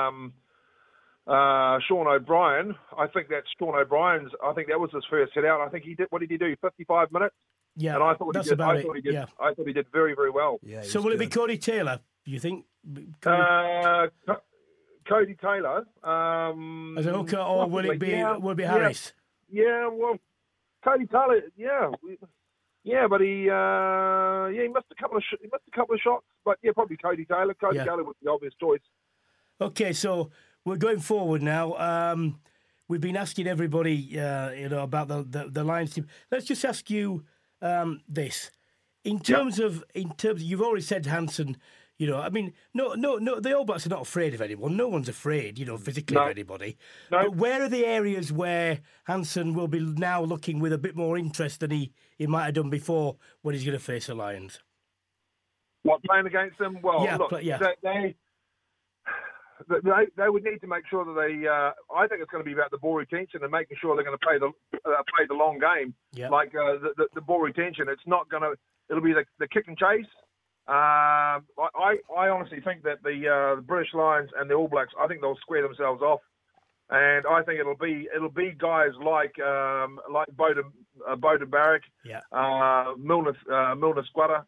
Sean O'Brien, I think that's Sean O'Brien's. I think that was his first hit out. I think he did. What did he do? 55 minutes. Yeah, and I thought that's he did. About I thought it. he did. Yeah. I thought he did very, very well. Yeah, so will it be Cody Taylor? You think? Cody Taylor as a hooker, or will it be Harris? Yeah, well, Cody Taylor. Yeah, but he missed a couple of shots. But yeah, probably Cody Taylor. Cody Taylor was the obvious choice. Okay, so we're going forward now. We've been asking everybody, about the Lions team. Let's just ask you this: in terms of, you've already said Hansen. I mean, no, the All Blacks are not afraid of anyone. No one's afraid, physically of anybody. No. But where are the areas where Hansen will be now looking with a bit more interest than he might have done before when he's going to face the Lions? What, playing against them? Well, yeah, look, they would need to make sure that they. I think it's going to be about the ball retention and making sure they're going to play the long game. Yep. Like the ball retention, it's not going to. It'll be the kick and chase. I honestly think that the British Lions and the All Blacks, I think they'll square themselves off And I think it'll be guys like Bowden Barrack, Milner Scudder,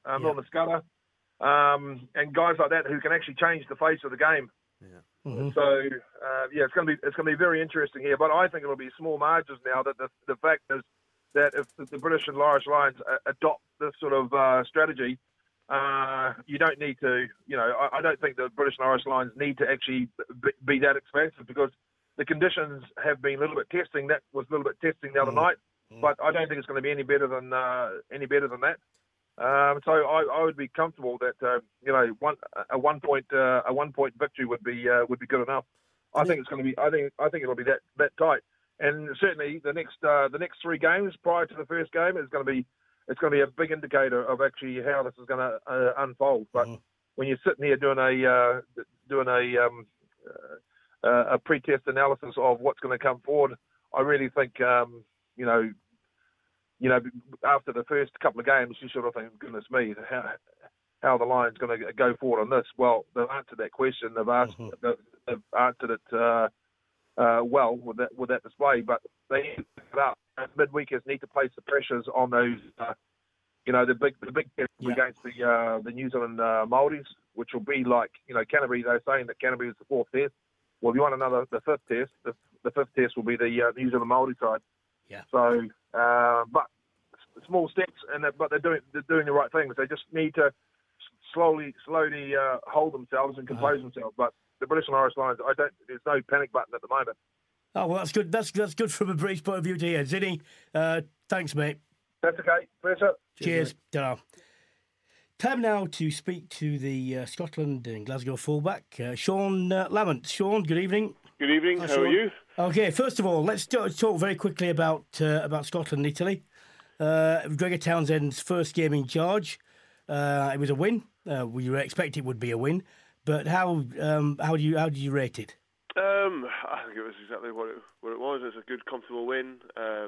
and guys like that who can actually change the face of the game. Yeah. Mm-hmm. So it's going to be very interesting here. But I think it'll be small margins now. That the fact is that if the British and Irish Lions adopt this sort of strategy, you don't need to. I don't think the British and Irish Lions need to actually be that expensive, because the conditions have been a little bit testing. That was a little bit testing the other night, but I don't think it's going to be any better than that. So I would be comfortable that a 1 point victory would be good enough. I think it's going to be. I think it'll be that tight. And certainly the next 3 games prior to the first game is going to be a big indicator of actually how this is going to unfold. But when you're sitting here doing a pre-test analysis of what's going to come forward, I really think after the first couple of games, you sort of think, goodness me, how the Lions going to go forward on this? Well, they've answered that question. They've answered it well with that display, but they need to pick it up. Midweekers need to place the pressures on those, the big test against the New Zealand Māoris, which will be like, Canterbury. They're saying that Canterbury is the 4th test. Well, if you want the 5th test, the 5th test will be the New Zealand Māori side. Yeah. So, but small steps, but they're doing the right things. They just need to slowly hold themselves and compose themselves. But the British and Irish Lions, there's no panic button at the moment. Oh, well, that's good. That's good from a British point of view to hear. Zinni, thanks, mate. That's okay. Pleasure. Cheers. Ta-ra. Time now to speak to the Scotland and Glasgow fullback, Sean Lamont. Sean, good evening. Good evening. How are you? Okay, first of all, let's talk very quickly about Scotland and Italy. Gregor Townsend's first game in charge. It was a win. We expect it would be a win, but how did you rate it? I think it was exactly what it was. It's a good, comfortable win,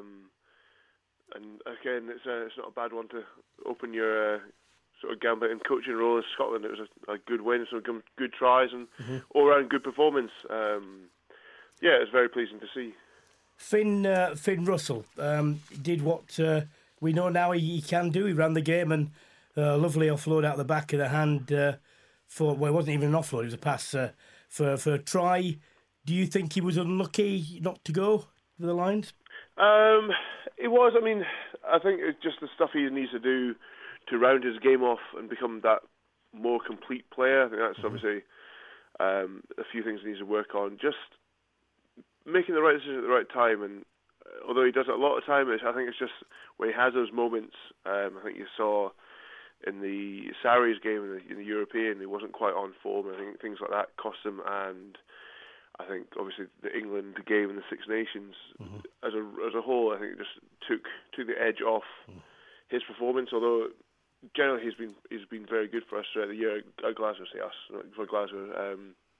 and again, it's not a bad one to open your sort of gambit and coaching role in Scotland. It was a good win, some good tries, and all round good performance. It's very pleasing to see. Finn Russell did what we know now he can do. He ran the game and lovely offload out the back of the hand it wasn't even an offload, it was a pass for a try. Do you think he was unlucky not to go for the Lions? It was. I mean, I think it's just the stuff he needs to do to round his game off and become that more complete player. I think that's obviously a few things he needs to work on. Just making the right decision at the right time, and although he does it a lot of time, I think it's just when he has those moments. I think you saw in the Sarries game in the European, he wasn't quite on form. I think things like that cost him, and I think obviously the England game in the Six Nations as a whole, I think it just took the edge off his performance. Although generally he's been very good for us throughout the year at Glasgow. For Glasgow.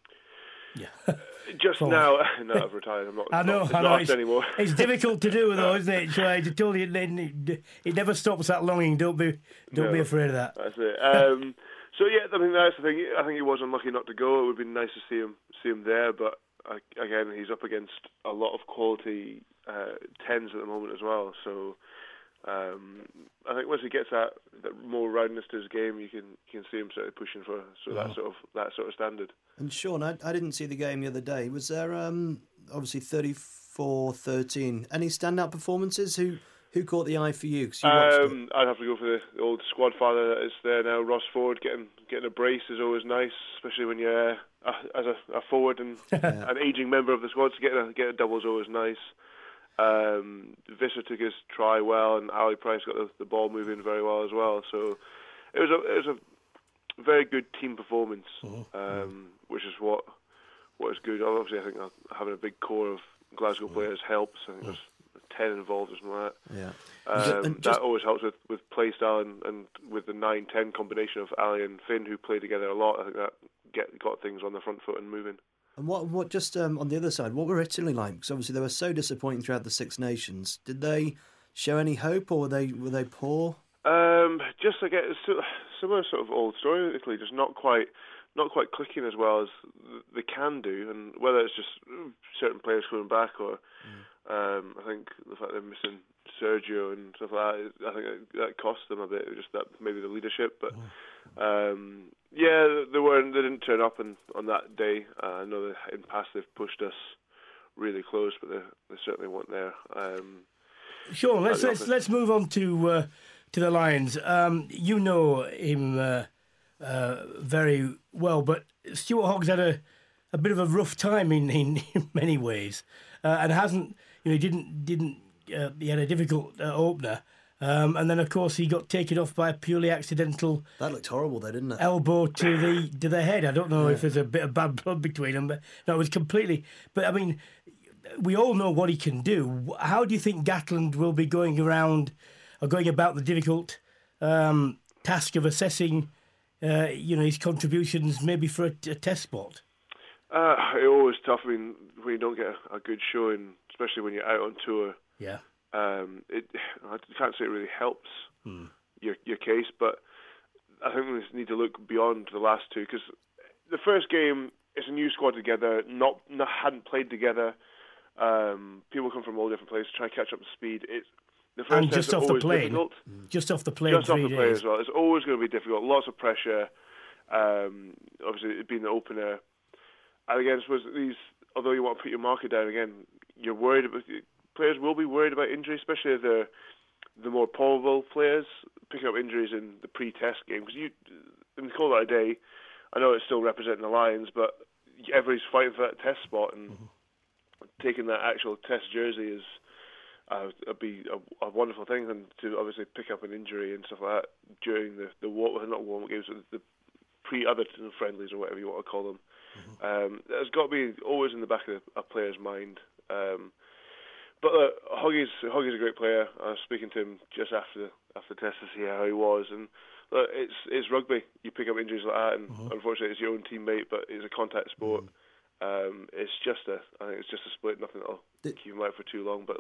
Just now, no, I've retired. I'm not. I know. Anymore. It's difficult to do though, isn't it? So I told you, it never stops that longing. Don't be afraid of that. That's it. So yeah, I mean that's the thing. I think he was unlucky not to go. It would have been nice to see him there, but again, he's up against a lot of quality 10s at the moment as well. So I think once he gets that more roundness to his game, you can see him sort of pushing for that sort of standard. And Sean, I didn't see the game the other day. Was there obviously 34-13? Any standout performances? Who caught the eye for you? 'Cause you watched it. I'd have to go for the old squad father that is there now, Ross Ford. Getting a brace is always nice, especially when you're as a forward and an ageing member of the squad. So get a double is always nice. Visser took his try well, and Ali Price got the ball moving very well as well. So it was a very good team performance, which is what is good. Obviously, I think having a big core of Glasgow players helps. I think there's 10 involved or something like that. Yeah. That always helps with play style and with the 9-10 combination of Ali and Finn, who play together a lot. I think that got things on the front foot and moving. And what just on the other side, what were Italy like? Because obviously they were so disappointing throughout the Six Nations. Did they show any hope, or were they poor? Just again, similar sort of old story with Italy, just not quite not quite clicking as well as they can do, and whether it's just certain players coming back or I think the fact they're missing Sergio and stuff like that, I think that cost them a bit, just that maybe the leadership. But they didn't turn up on that day. I know that in past they've pushed us really close, but they certainly weren't there. Sure, let's move on to the Lions. You know him very well, but Stuart Hogg's had a bit of a rough time in many ways, and hasn't. He he had a difficult opener, and then of course he got taken off by a purely accidental. That looked horrible, though, didn't it? Elbow to the head. I don't know if there's a bit of bad blood between them, but no, it was completely. But I mean, we all know what he can do. How do you think Gatland will be going about the difficult task of assessing, his contributions, maybe for a test spot? It's always tough. I mean, when you don't get a good showing, especially when you're out on tour. Yeah. I can't say it really helps your case, but I think we need to look beyond the last two, because the first game is a new squad together, hadn't played together. People come from all different places, try to catch up to speed. The first and just off the plane. Just off the plane. Just off the plane as well. It's always going to be difficult. Lots of pressure. Obviously, it being the opener. And again, I suppose although you want to put your marker down again, you're worried about. Players will be worried about injury, especially if they're the more probable players picking up injuries in the pre-test game. Because in the call that a day, I know it's still representing the Lions, but everybody's fighting for that test spot, and taking that actual test jersey is be a wonderful thing. And to obviously pick up an injury and stuff like that during the warm-up games, the pre-other friendlies or whatever you want to call them, that's got to be always in the back of a player's mind. But Hoggy's a great player. I was speaking to him just after the test to see how he was, and it's rugby. You pick up injuries like that, and unfortunately, it's your own teammate, but it's a contact sport. I think it's just a split. Nothing that'll keep him out for too long. But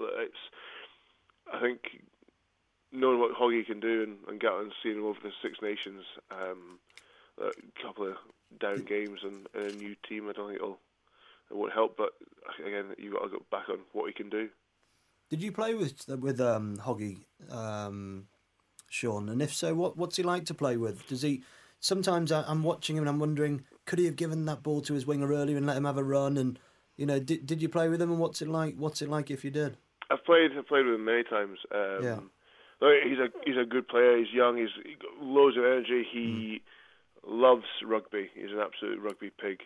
I think knowing what Hoggy can do and Gatland seeing him over the Six Nations, a couple of down games and a new team, I don't think it won't help. But again, you've got to go back on what he can do. Did you play with Hoggy, Sean? And if so, what's he like to play with? Does he? Sometimes I'm watching him and I'm wondering, could he have given that ball to his winger earlier and let him have a run? And did you play with him? And what's it like? What's it like if you did? I've played with him many times. He's a good player. He's young. He's got loads of energy. He loves rugby. He's an absolute rugby pig.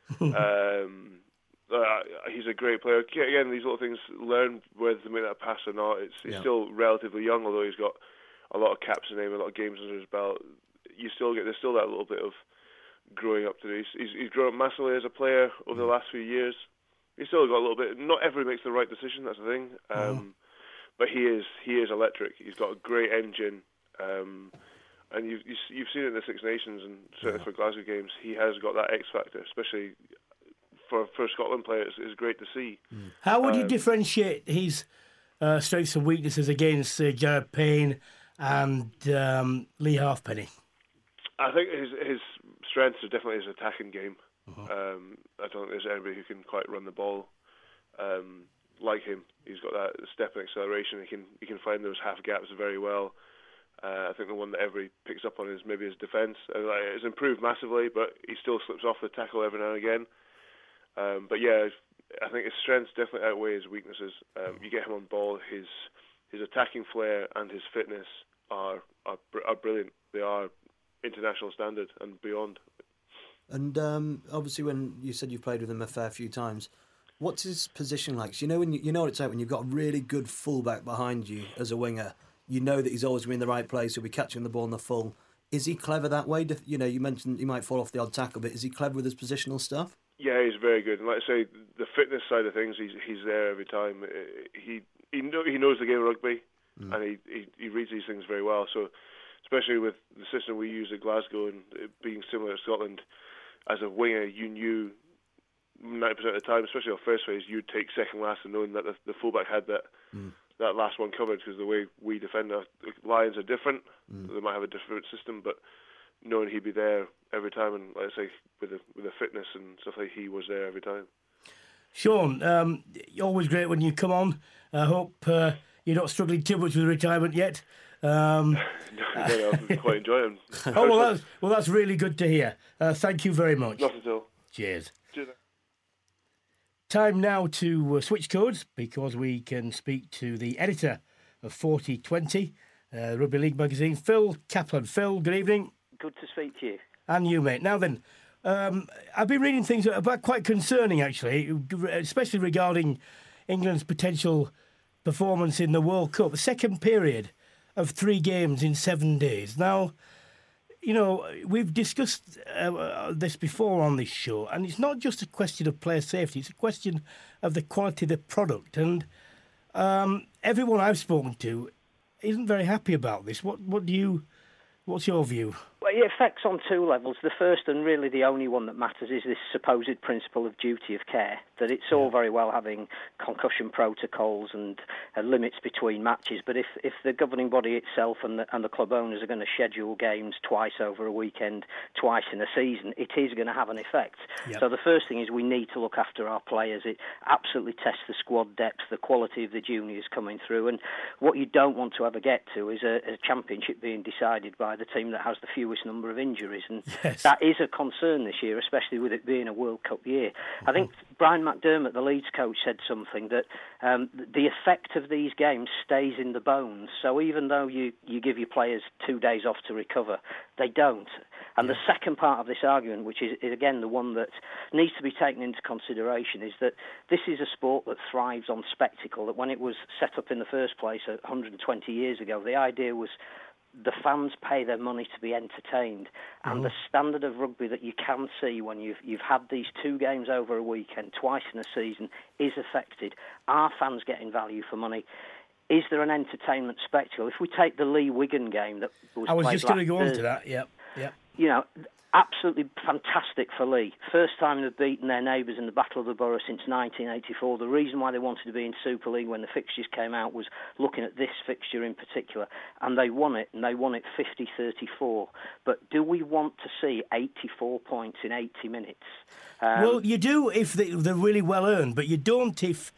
He's a great player. Again, these little things, learn whether to make that pass or not. He's still relatively young, although he's got a lot of caps in him, a lot of games under his belt. There's still that little bit of growing up to do. He's grown up massively as a player over the last few years. He's still got a little bit. Not everybody makes the right decision. That's the thing. But he is electric. He's got a great engine, and you've seen it in the Six Nations and certainly for Glasgow games. He has got that X factor, especially for a Scotland player. It's great to see. How would you differentiate his strengths and weaknesses against Jared Payne and Lee Halfpenny? I think his strengths are definitely his attacking game. I don't think there's anybody who can quite run the ball like him. He's got that step and acceleration. He can find those half gaps very well. I think the one that everybody picks up on is maybe his defence. It's improved massively, but he still slips off the tackle every now and again. But yeah, I think his strengths definitely outweigh his weaknesses. You get him on ball, his attacking flair and his fitness are brilliant. They are international standard and beyond. And obviously, when you said you've played with him a fair few times, what's his position like? So what it's like when you've got a really good fullback behind you as a winger. You know that he's always going to be in the right place. He'll be catching the ball in the full. Is he clever that way? You mentioned he might fall off the odd tackle, but is he clever with his positional stuff? Yeah, he's very good. And like I say, the fitness side of things, he's there every time. He knows the game of rugby, and he reads these things very well. So, especially with the system we use at Glasgow and it being similar to Scotland, as a winger, you knew 90% of the time, especially our first phase, you'd take second last, and knowing that the fullback had that last one covered, because the way we defend, our Lions are different. They might have a different system, but knowing he'd be there every time, and like I say, with the fitness and stuff, like he was there every time. Sean, always great when you come on. I hope you're not struggling too much with retirement yet. No, I'm quite enjoying it. Oh, that's really good to hear. Thank you very much. Not at all. Cheers. Cheers. Time now to switch codes, because we can speak to the editor of 4020, Rugby League magazine, Phil Kaplan. Phil, good evening. Good to speak to you. And you, mate. Now then, I've been reading things about quite concerning, actually, especially regarding England's potential performance in the World Cup. The second period of 3 games in 7 days. Now, you know, we've discussed this before on this show, and it's not just a question of player safety, it's a question of the quality of the product. And everyone I've spoken to isn't very happy about this. What's your view? Well, it affects on 2 levels. The first, and really the only one that matters, is this supposed principle of duty of care, that it's all very well having concussion protocols and limits between matches, but if the governing body itself and the club owners are going to schedule games twice over a weekend, twice in a season, it is going to have an effect. Yep. So the first thing is we need to look after our players. It absolutely tests the squad depth, the quality of the juniors coming through, and what you don't want to ever get to is a championship being decided by the team that has the fewest number of injuries, and that is a concern this year, especially with it being a World Cup year. I think Brian McDermott, the Leeds coach, said something that the effect of these games stays in the bones. So even though you give your players 2 days off to recover, they don't. And the second part of this argument, which is again the one that needs to be taken into consideration, is that this is a sport that thrives on spectacle, that when it was set up in the first place 120 years ago, the idea was the fans pay their money to be entertained, and the standard of rugby that you can see when you've had these 2 games over a weekend, twice in a season, is affected. Are fans getting value for money? Is there an entertainment spectacle? If we take the Lee-Wigan game that was I was played just going to go on to that, yep. You know, absolutely fantastic for Lee. First time they've beaten their neighbours in the Battle of the Borough since 1984. The reason why they wanted to be in Super League when the fixtures came out was looking at this fixture in particular, and they won it, and they won it 50-34. But do we want to see 84 points in 80 minutes? Well, you do if they're really well earned, but you don't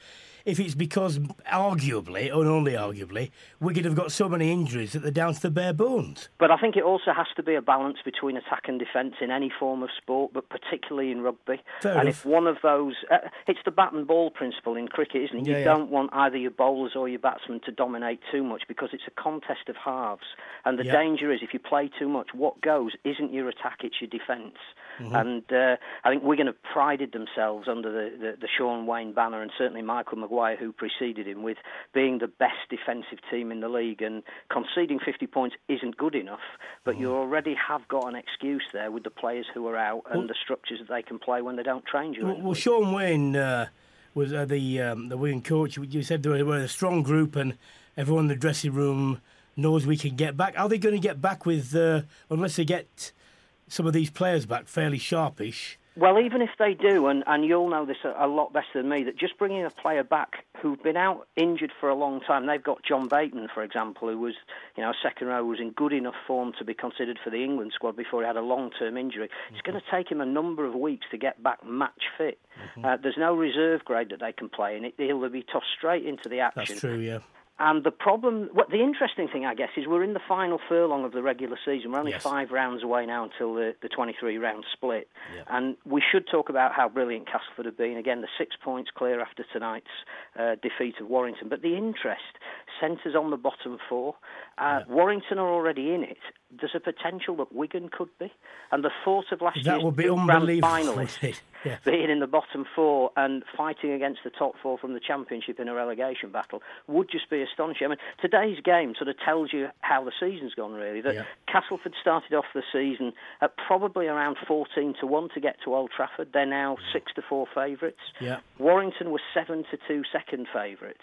if it's because, arguably, and only arguably, Wigan have got so many injuries that they're down to the bare bones. But I think it also has to be a balance between attack and defence in any form of sport, but particularly in rugby. Fair if one of those... it's the bat and ball principle in cricket, isn't it? You don't want either your bowlers or your batsmen to dominate too much, because it's a contest of halves. And the danger is, if you play too much, what goes isn't your attack, it's your defence. And I think Wigan have prided themselves under the Sean Wayne banner, and certainly Michael Maguire, who preceded him, with being the best defensive team in the league. And conceding 50 points isn't good enough, but you already have got an excuse there with the players who are out and the structures that they can play when they don't train during the week. Sean Wayne was the Wigan coach. You said they were a strong group and everyone in the dressing room knows we can get back. Are they going to get back with, unless they get some of these players back fairly sharpish? Well, even if they do, and you'll know this a lot better than me, that just bringing a player back who've been out injured for a long time, they've got John Bateman, for example, who was, a second row, was in good enough form to be considered for the England squad before he had a long-term injury. It's going to take him a number of weeks to get back match fit. There's no reserve grade that they can play in. He'll be tossed straight into the action. That's true, yeah. And the interesting thing, I guess, is we're in the final furlong of the regular season. We're only 5 rounds away now until the 23-round split. Yeah. And we should talk about how brilliant Castleford have been. Again, the 6 points clear after tonight's defeat of Warrington. But the interest centres on the bottom 4. Warrington are already in it. There's a potential that Wigan could be. And the thought of last year's grand finalists being in the bottom 4 and fighting against the top 4 from the Championship in a relegation battle would just be astonishing. I mean, today's game sort of tells you how the season's gone, really. That Castleford started off the season at probably around 14-1 to get to Old Trafford. They're now 6-4 favourites. Yeah. Warrington were 7-2 second favourites.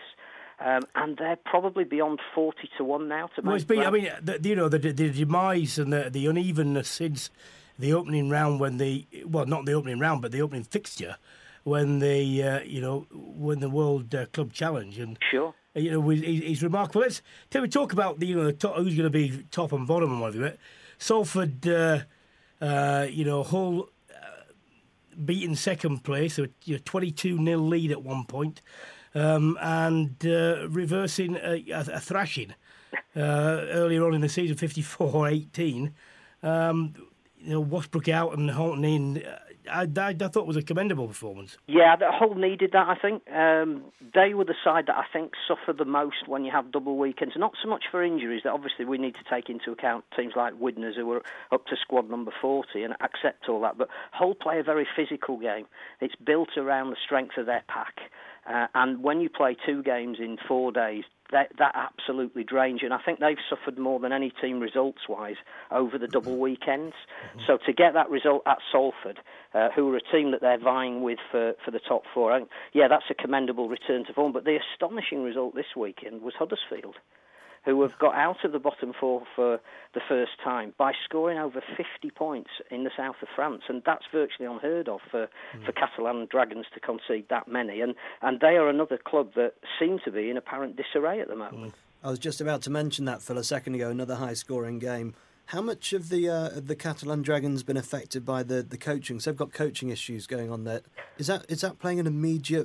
And they're probably beyond 40-1 now to make. The demise and the unevenness since the opening round, not the opening round, but the opening fixture, when when the World Club Challenge, and he's remarkable. Let's talk about who's going to be top and bottom and whatever. Salford Hull beaten second place, so 22-0 lead at one point, and reversing a thrashing earlier on in the season, 54-18. Washbrook out and Halton in. I thought it was a commendable performance. Yeah, Hull needed that, I think. They were the side that I think suffered the most when you have double weekends. Not so much for injuries, that obviously we need to take into account teams like Widnes who were up to squad number 40 and accept all that. But Hull play a very physical game. It's built around the strength of their pack. And when you play 2 games in 4 days, that absolutely drains you. And I think they've suffered more than any team results-wise over the double weekends. So to get that result at Salford, who are a team that they're vying with for the top 4, that's a commendable return to form. But the astonishing result this weekend was Huddersfield, who have got out of the bottom 4 for the first time by scoring over 50 points in the south of France. And that's virtually unheard of for Catalan Dragons to concede that many. And they are another club that seem to be in apparent disarray at the moment. I was just about to mention that, Phil, a second ago, another high-scoring game. How much of the Catalan Dragons been affected by the coaching? So they've got coaching issues going on there. Is that playing an immediate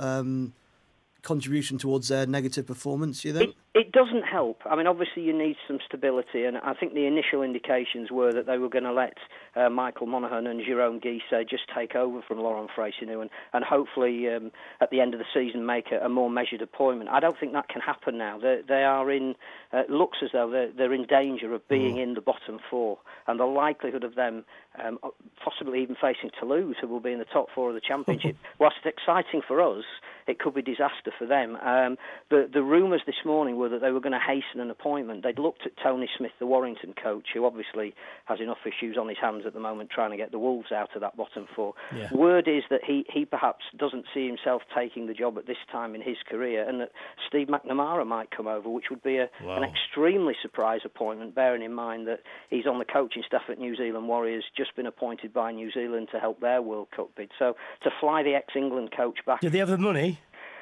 contribution towards their negative performance, you think? It doesn't help. I mean, obviously you need some stability, and I think the initial indications were that they were going to let Michael Monaghan and Jérôme Guisset just take over from Laurent Freycinet and hopefully at the end of the season make a more measured appointment. I don't think that can happen now. They are in, looks as though they're in danger of being in the bottom 4, and the likelihood of them possibly even facing Toulouse, who will be in the top 4 of the Championship, whilst it's exciting for us, it could be disaster for them. The rumours this morning were that they were going to hasten an appointment. They'd looked at Tony Smith, the Warrington coach, who obviously has enough issues on his hands at the moment trying to get the Wolves out of that bottom 4. Yeah. Word is that he perhaps doesn't see himself taking the job at this time in his career, and that Steve McNamara might come over, which would be an extremely surprise appointment, bearing in mind that he's on the coaching staff at New Zealand Warriors, just been appointed by New Zealand to help their World Cup bid. So to fly the ex-England coach back... Do they have the money?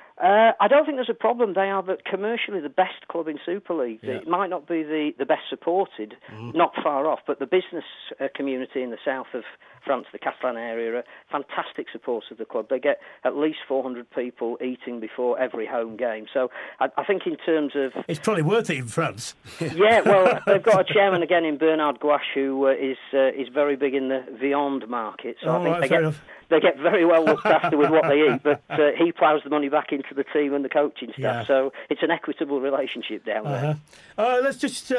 I don't think there's a problem. They are commercially the best club in Super League. Yeah. It might not be the best supported, not far off, but the business community in the south of France, the Catalan area, are fantastic supporters of the club. They get at least 400 people eating before every home game. So I think in terms of... It's probably worth it in France. Yeah, well, they've got a chairman again in Bernard Gouache who is very big in the viande market. So I think they get very well looked after with what they eat, but he ploughs the money back into the team and the coaching staff. Yeah. So it's an equitable relationship down there. Let's just,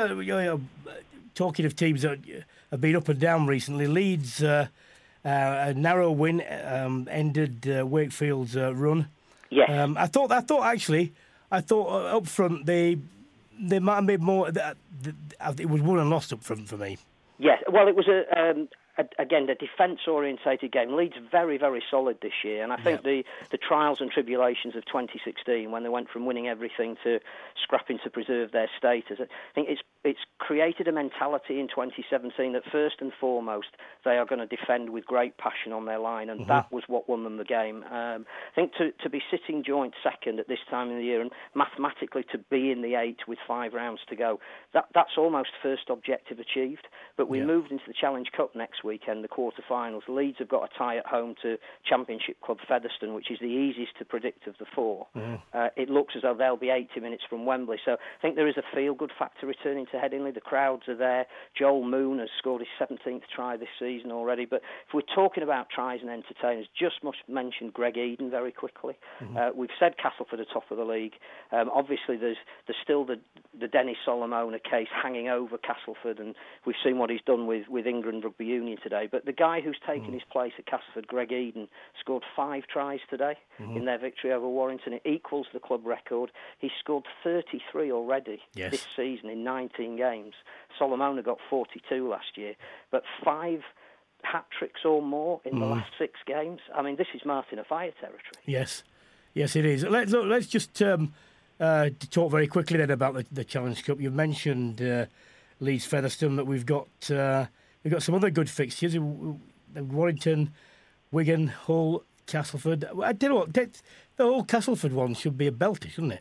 talking of teams that have been up and down recently, Leeds, a narrow win, ended Wakefield's run. Yes. I thought up front they might have made more. It was won and lost up front for me. Yes, well, it was again, a defence-orientated game. Leeds very, very solid this year, and I think the trials and tribulations of 2016, when they went from winning everything to scrapping to preserve their status, I think it's created a mentality in 2017 that first and foremost they are going to defend with great passion on their line, and that was what won them the game. I think to be sitting joint second at this time of the year and mathematically to be in the 8 with 5 rounds to go, that's almost first objective achieved. But we moved into the Challenge Cup next weekend, the quarter-finals. Leeds have got a tie at home to Championship club Featherstone, which is the easiest to predict of the 4. It looks as though they'll be 80 minutes from Wembley. So I think there is a feel-good factor returning to Headingley. The crowds are there. Joel Moon has scored his 17th try this season already. But if we're talking about tries and entertainers, just must mention Greg Eden very quickly. We've said Castleford are top of the league. Obviously, there's still the Dennis Solomona case hanging over Castleford, and we've seen what he's done with England Rugby Union today. But the guy who's taken his place at Castleford, Greg Eden, scored 5 tries today in their victory over Warrington. It equals the club record. He's scored 33 already this season in 19 games. Solomona got 42 last year, but 5 hat-tricks or more in the last 6 games. I mean, this is Martin Offiah territory. Yes, it is. Let's just talk very quickly then about the Challenge Cup. You mentioned Leeds Featherstone, but we've got some other good fixtures. Warrington, Wigan, Hull, Castleford. I don't know what, the whole Castleford one should be a belter, shouldn't it? I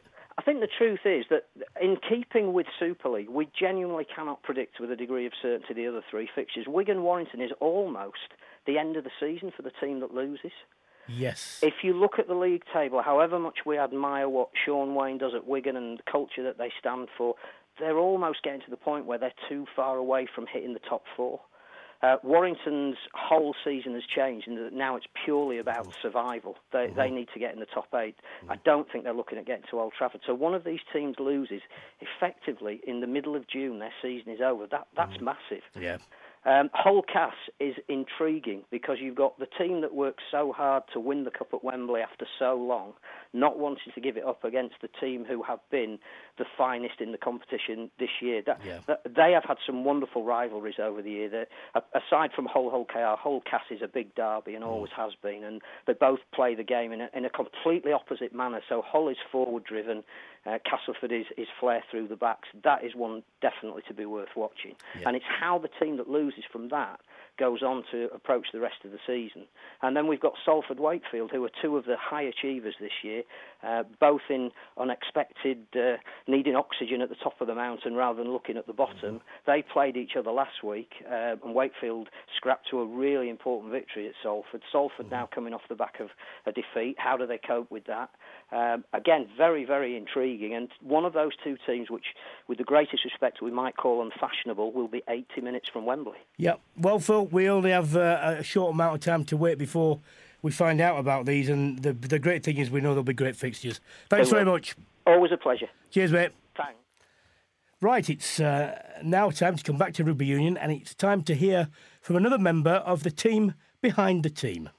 think the truth is that in keeping with Super League, we genuinely cannot predict with a degree of certainty the other three fixtures. Wigan-Warrington is almost the end of the season for the team that loses. Yes. If you look at the league table, however much we admire what Sean Wayne does at Wigan and the culture that they stand for, they're almost getting to the point where they're too far away from hitting the top four. Warrington's whole season has changed, and now it's purely about survival. They need to get in the top 8. I don't think they're looking at getting to Old Trafford. So one of these teams loses, effectively, in the middle of June, their season is over. That's massive. Yeah. Hull Cass is intriguing because you've got the team that worked so hard to win the Cup at Wembley after so long, not wanting to give it up against the team who have been the finest in the competition this year. They have had some wonderful rivalries over the year. Aside from Hull KR, Hull Cass is a big derby and always has been, and they both play the game in a completely opposite manner. So Hull is forward-driven, Castleford is flare through the backs. That is one definitely to be worth watching. Yeah. And it's how the team that loses from that goes on to approach the rest of the season. And then we've got Salford Wakefield, who are two of the high achievers this year, both in unexpected, needing oxygen at the top of the mountain rather than looking at the bottom. They played each other last week, and Wakefield scrapped to a really important victory at Salford. Salford now coming off the back of a defeat. How do they cope with that? Again, very, very intriguing. And one of those two teams, which, with the greatest respect, we might call unfashionable, will be 80 minutes from Wembley. Yeah. Well, Phil, we only have a short amount of time to wait before we find out about these. And the great thing is we know there'll be great fixtures. Thanks very much. Always a pleasure. Cheers, mate. Thanks. Right, it's now time to come back to Rugby Union, and it's time to hear from another member of the team behind the team.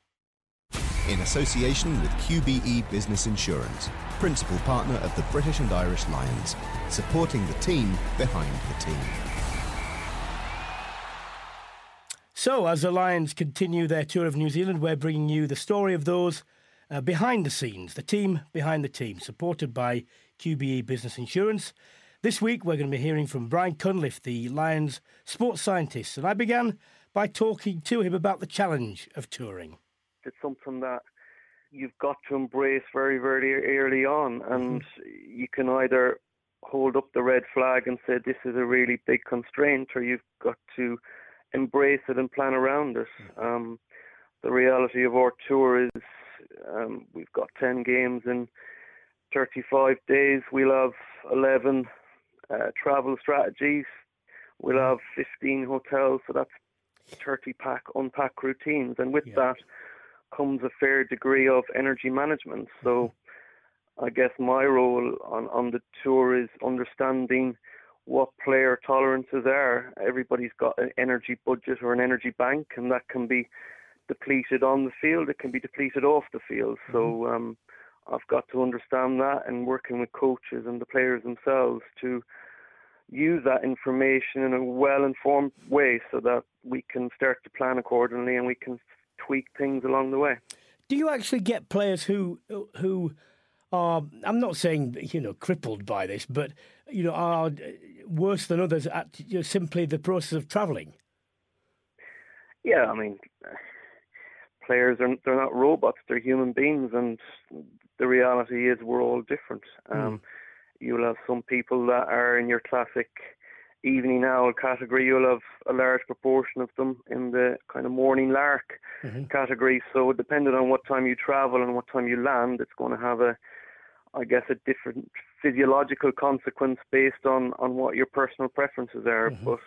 In association with QBE Business Insurance, principal partner of the British and Irish Lions, supporting the team behind the team. So, as the Lions continue their tour of New Zealand, we're bringing you the story of those behind the scenes, the team behind the team, supported by QBE Business Insurance. This week, we're going to be hearing from Brian Cunliffe, the Lions sports scientist, and I began by talking to him about the challenge of touring. It's something that you've got to embrace very, very early on, and you can either hold up the red flag and say this is a really big constraint, or you've got to embrace it and plan around it. The reality of our tour is we've got 10 games in 35 days. We'll have 11 travel strategies. We'll have 15 hotels, so that's 30 unpack routines, and with that comes a fair degree of energy management. So I guess my role on the tour is understanding what player tolerances are. Everybody's got an energy budget or an energy bank, and that can be depleted on the field, it can be depleted off the field. So I've got to understand that, and working with coaches and the players themselves to use that information in a well-informed way so that we can start to plan accordingly and we can tweak things along the way. Do you actually get players who are, I'm not saying, crippled by this, but, are worse than others at simply the process of travelling? Yeah, I mean, players they're not robots, they're human beings, and the reality is we're all different. You'll have some people that are in your classic evening owl category. You'll have a large proportion of them in the kind of morning lark category. So depending on what time you travel and what time you land, it's going to have a different physiological consequence based on what your personal preferences are. But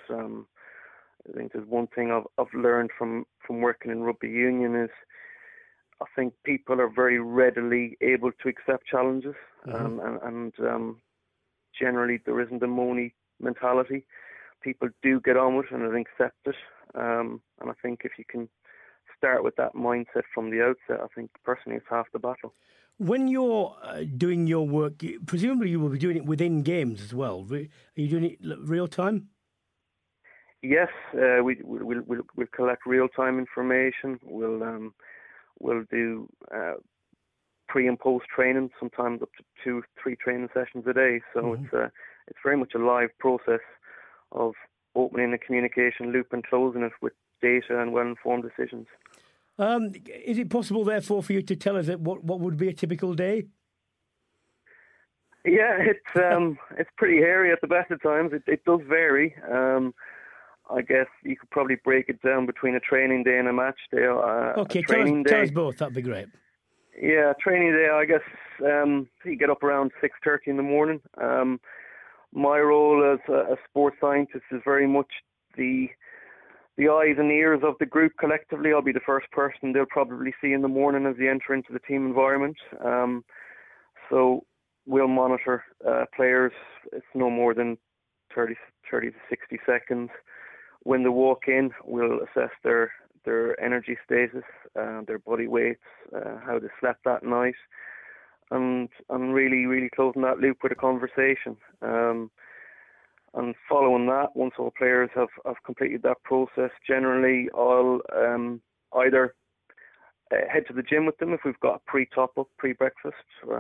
I think there's one thing I've learned from working in rugby union is I think people are very readily able to accept challenges, and generally there isn't a money mentality. People do get on with it and accept it, and I think if you can start with that mindset from the outset, I think personally it's half the battle. When you're doing your work, presumably you will be doing it within games as well. Are you doing it real time? Yes, we'll collect real time information. We'll do pre and post training, sometimes up to 2-3 training sessions a day. So it's very much a live process of opening the communication loop and closing it with data and well-informed decisions. Is it possible, therefore, for you to tell us what would be a typical day? Yeah, it's pretty hairy at the best of times. It does vary. I guess you could probably break it down between a training day and a match day. Okay, tell us both. That'd be great. Yeah, training day, I guess you get up around 6:30 in the morning. My role as a sports scientist is very much the eyes and ears of the group collectively. I'll be the first person they'll probably see in the morning as they enter into the team environment. So we'll monitor players. It's no more than 30 to 60 seconds. When they walk in, we'll assess their energy status, their body weights, how they slept that night, and really closing that loop with a conversation. And following that, once all players have completed that process, generally I'll either head to the gym with them if we've got a pre-top-up, pre-breakfast,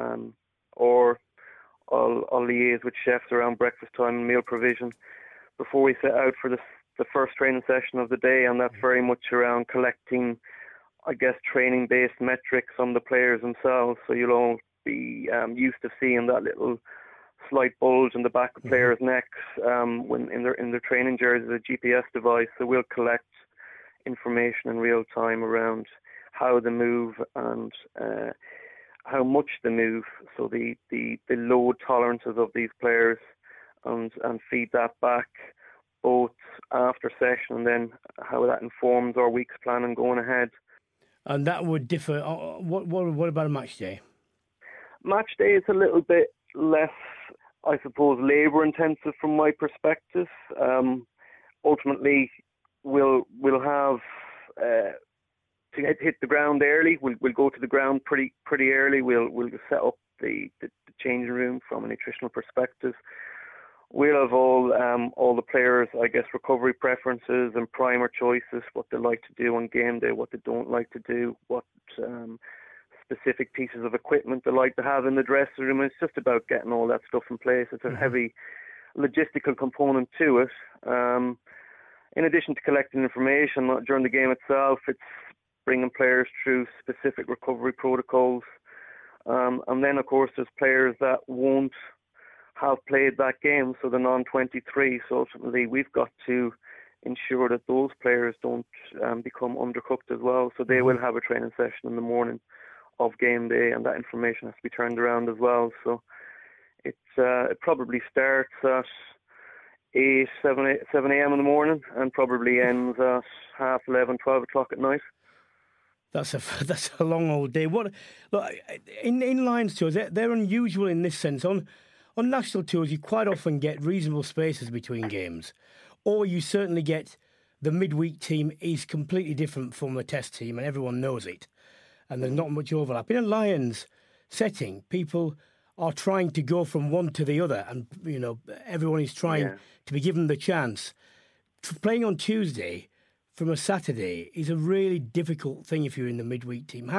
or I'll liaise with chefs around breakfast time and meal provision before we set out for the first training session of the day, and that's very much around collecting, I guess, training-based metrics on the players themselves. So you'll all be used to seeing that little slight bulge in the back of players' necks when in their training jerseys, a GPS device. So we'll collect information in real time around how they move and how much they move. So the load tolerances of these players, and feed that back both after session and then how that informs our week's planning going ahead. And that would differ. What about a match day? Match day is a little bit less, I suppose, labour intensive from my perspective. Ultimately, we'll have to hit the ground early. We'll go to the ground pretty early. We'll set up the changing room from a nutritional perspective. We'll have all the players, I guess, recovery preferences and primer choices, what they like to do on game day, what they don't like to do, what specific pieces of equipment they like to have in the dressing room. It's just about getting all that stuff in place. It's a heavy logistical component to it. In addition to collecting information during the game itself, it's bringing players through specific recovery protocols. And then, of course, there's players that won't have played that game, so the non-23. So ultimately, we've got to ensure that those players don't become undercooked as well. So they will have a training session in the morning of game day, and that information has to be turned around as well. So it probably starts at 7 a.m. in the morning and probably ends at 11, 12 o'clock at night. That's a long old day. Look, in Lions tours, they're unusual in this sense. On national tours, you quite often get reasonable spaces between games, or you certainly get the midweek team is completely different from the test team, and everyone knows it, and there's not much overlap. In a Lions setting, people are trying to go from one to the other, and everyone is trying to be given the chance. Playing on Tuesday from a Saturday is a really difficult thing if you're in the midweek team.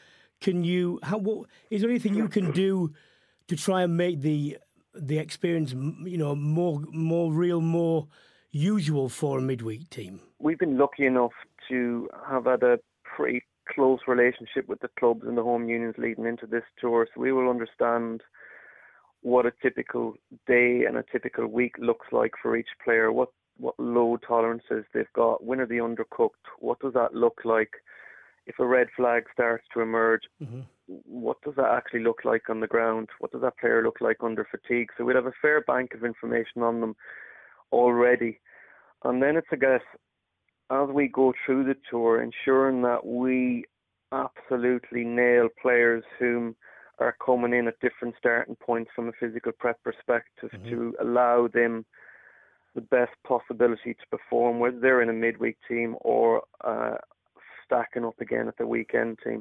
Is there anything you can do to try and make the experience, more real, more usual for a midweek team? We've been lucky enough to have had a pretty close relationship with the clubs and the home unions leading into this tour, so we will understand what a typical day and a typical week looks like for each player, what load tolerances they've got, when are they undercooked, what does that look like if a red flag starts to emerge. What does that actually look like on the ground? What does that player look like under fatigue? So we'll have a fair bank of information on them already. And then it's, I guess, as we go through the tour, ensuring that we absolutely nail players whom are coming in at different starting points from a physical prep perspective to allow them the best possibility to perform, whether they're in a midweek team or stacking up again at the weekend team.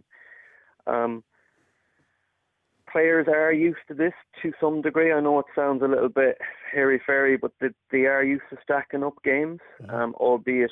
Players are used to this to some degree. I know it sounds a little bit hairy-fairy, but they are used to stacking up games, albeit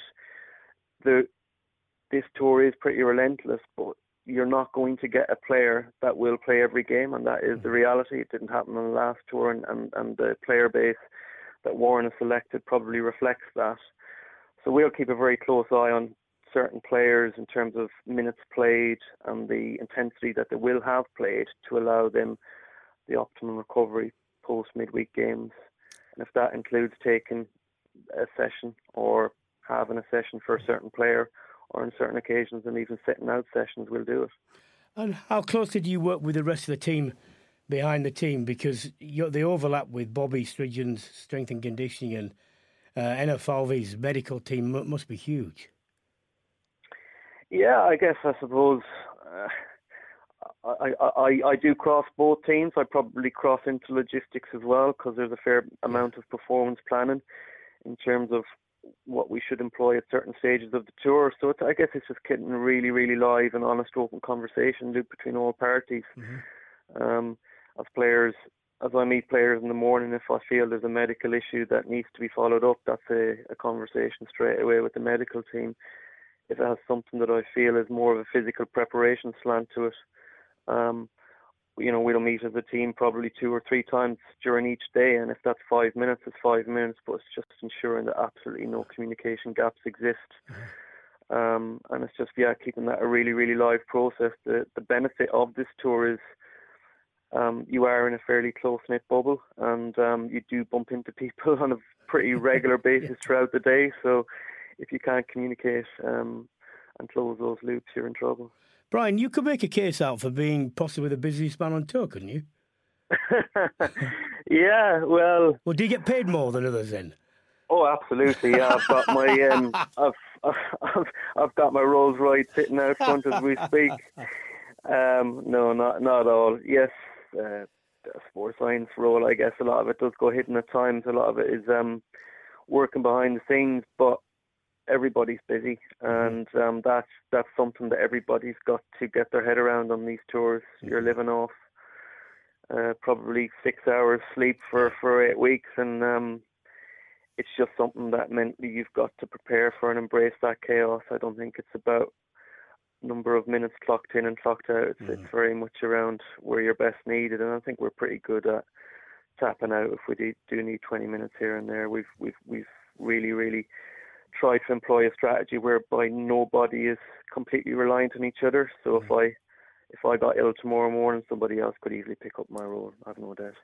this tour is pretty relentless, but you're not going to get a player that will play every game, and that is the reality. It didn't happen on the last tour, and the player base that Warren has selected probably reflects that. So we'll keep a very close eye on certain players in terms of minutes played and the intensity that they will have played to allow them the optimum recovery post-midweek games. And if that includes taking a session or having a session for a certain player, or on certain occasions and even sitting out sessions, we'll do it. And how closely do you work with the rest of the team behind the team? Because the overlap with Bobby Stridgen's strength and conditioning and Enna Falvey's medical team must be huge. Yeah, I suppose I do cross both teams. I probably cross into logistics as well, because there's a fair amount of performance planning in terms of what we should employ at certain stages of the tour. So I guess it's just getting a really, really live and honest, open conversation between all parties. Mm-hmm. As I meet players in the morning, if I feel there's a medical issue that needs to be followed up, that's a conversation straight away with the medical team. If it has something that I feel is more of a physical preparation slant to it, we'll meet as a team probably 2 or 3 times during each day, and if that's 5 minutes, it's 5 minutes, but it's just ensuring that absolutely no communication gaps exist. And it's just, keeping that a really, really live process. The benefit of this tour is you are in a fairly close-knit bubble, and you do bump into people on a pretty regular basis throughout the day, so if you can't communicate and close those loops, you're in trouble. Brian, you could make a case out for being possibly the busiest man on tour, couldn't you? Yeah, well... Well, do you get paid more than others then? Oh, absolutely. Yeah, I've got my I've got my Rolls Royce sitting out front as we speak. No, not at all. Yes, a sports science role. I guess a lot of it does go hidden at times. A lot of it is working behind the scenes, but everybody's busy, and that's something that everybody's got to get their head around on these tours. You're living off probably 6 hours sleep for 8 weeks, and it's just something that mentally you've got to prepare for and embrace that chaos. I don't think it's about number of minutes clocked in and clocked out. It's very much around where you're best needed, and I think we're pretty good at tapping out if we do need 20 minutes here and there. We've really, really try to employ a strategy whereby nobody is completely reliant on each other. So if I got ill tomorrow morning, somebody else could easily pick up my role. I have no doubt.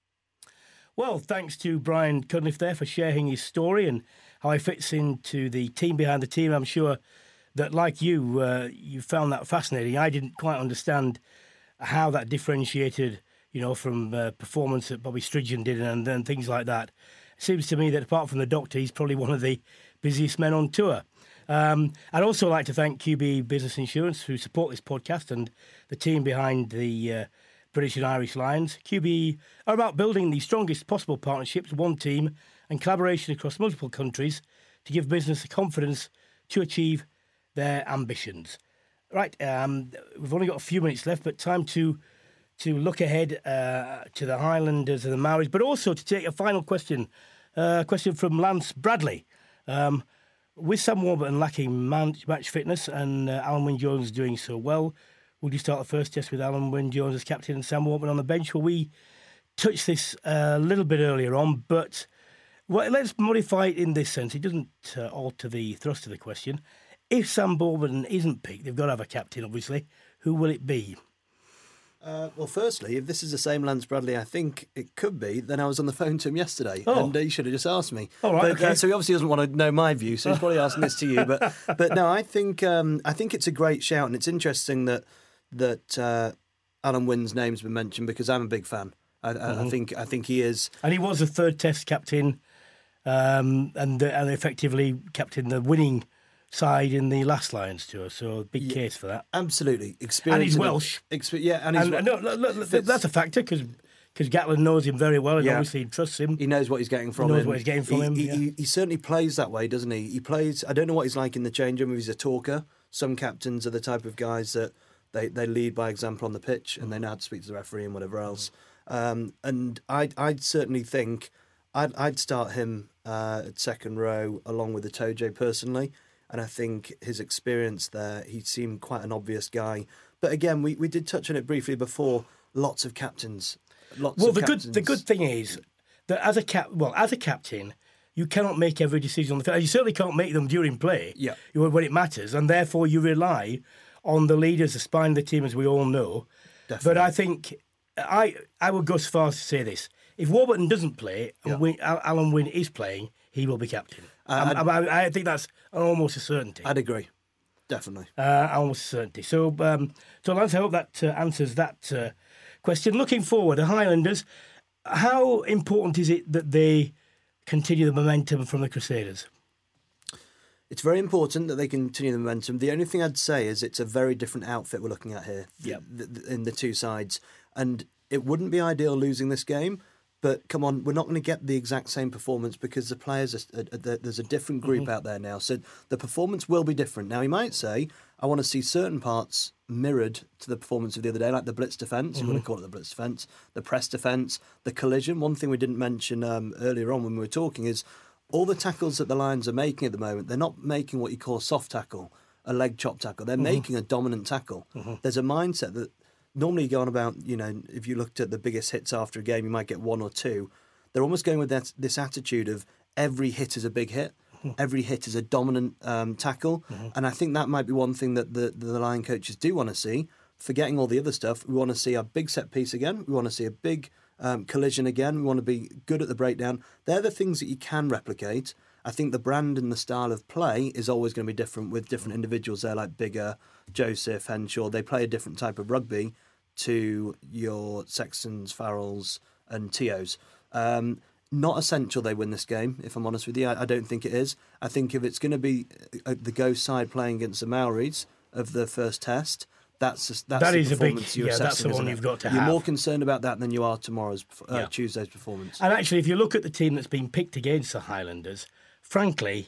Well, thanks to Brian Cunliffe there for sharing his story and how he fits into the team behind the team. I'm sure that, like you, you found that fascinating. I didn't quite understand how that differentiated, from performance that Bobby Stridgen did and then things like that. It seems to me that apart from the doctor, he's probably one of the busiest men on tour. I'd also like to thank QBE Business Insurance who support this podcast and the team behind the British and Irish Lions. QBE are about building the strongest possible partnerships, one team and collaboration across multiple countries to give business the confidence to achieve their ambitions. Right, we've only got a few minutes left, but time to look ahead to the Highlanders and the Maoris, but also to take a final question. Question from Lance Bradley. With Sam Warburton lacking match fitness and Alan Wynne-Jones doing so well, would you start the first test with Alan Wynne-Jones as captain and Sam Warburton on the bench? Well, we touched this a little bit earlier on, but let's modify it in this sense. It doesn't alter the thrust of the question. If Sam Warburton isn't picked, they've got to have a captain, obviously. Who will it be? Well, firstly, if this is the same Lance Bradley I think it could be, then I was on the phone to him yesterday, and he should have just asked me. All right, okay. So he obviously doesn't want to know my view, so he's probably asking this to you. But no, I think it's a great shout, and it's interesting that Alan Wynne's name's been mentioned because I'm a big fan. I think he is, and he was a third Test captain, and effectively captain the winning side in the last Lions tour, so big case for that. Absolutely, and he's Welsh. That's a factor because Gatland knows him very well and obviously trusts him. He knows what he's getting from him. He certainly plays that way, doesn't he? He plays. I don't know what he's like in the change room. If he's a talker. Some captains are the type of guys that they lead by example on the pitch, and they know how to speak to the referee and whatever else. And I'd certainly think I'd start him at second row along with the Toje personally. And I think his experience there, he seemed quite an obvious guy. But again, we did touch on it briefly before. Lots of captains. The good thing is that as a captain, you cannot make every decision on the field. You certainly can't make them during play. Yeah. When it matters, and therefore you rely on the leaders, the spine of the team, as we all know. Definitely. But I think I would go so far as to say this: if Warburton doesn't play and Alan Wynne is playing, he will be captain. I think that's almost a certainty. I'd agree. Definitely. Almost a certainty. So, Lance, I hope that answers that question. Looking forward, the Highlanders, how important is it that they continue the momentum from the Crusaders? It's very important that they continue the momentum. The only thing I'd say is it's a very different outfit we're looking at here in the two sides. And it wouldn't be ideal losing this game, but come on, we're not going to get the exact same performance because the players, there's a different group out there now. So the performance will be different. Now, you might say, I want to see certain parts mirrored to the performance of the other day, like the blitz defence, you want to call it the blitz defence, the press defence, the collision. One thing we didn't mention earlier on when we were talking is all the tackles that the Lions are making at the moment, they're not making what you call a soft tackle, a leg chop tackle. They're making a dominant tackle. There's a mindset that normally you go on about, if you looked at the biggest hits after a game, you might get one or two. They're almost going with this attitude of every hit is a big hit. Every hit is a dominant tackle. And I think that might be one thing that the Lion coaches do want to see. Forgetting all the other stuff, we want to see a big set piece again. We want to see a big collision again. We want to be good at the breakdown. They're the things that you can replicate. I think the brand and the style of play is always going to be different with different individuals there, like Biggar, Joseph, Henshaw. They play a different type of rugby to your Sextons, Farrells and Teos. Not essential they win this game, if I'm honest with you. I don't think it is. I think if it's going to be the Ghost side playing against the Maoris of the first test, that's the performance you're assessing. That's the one you've got to have. You're more concerned about that than you are Tuesday's performance. And actually, if you look at the team that's been picked against the Highlanders, frankly,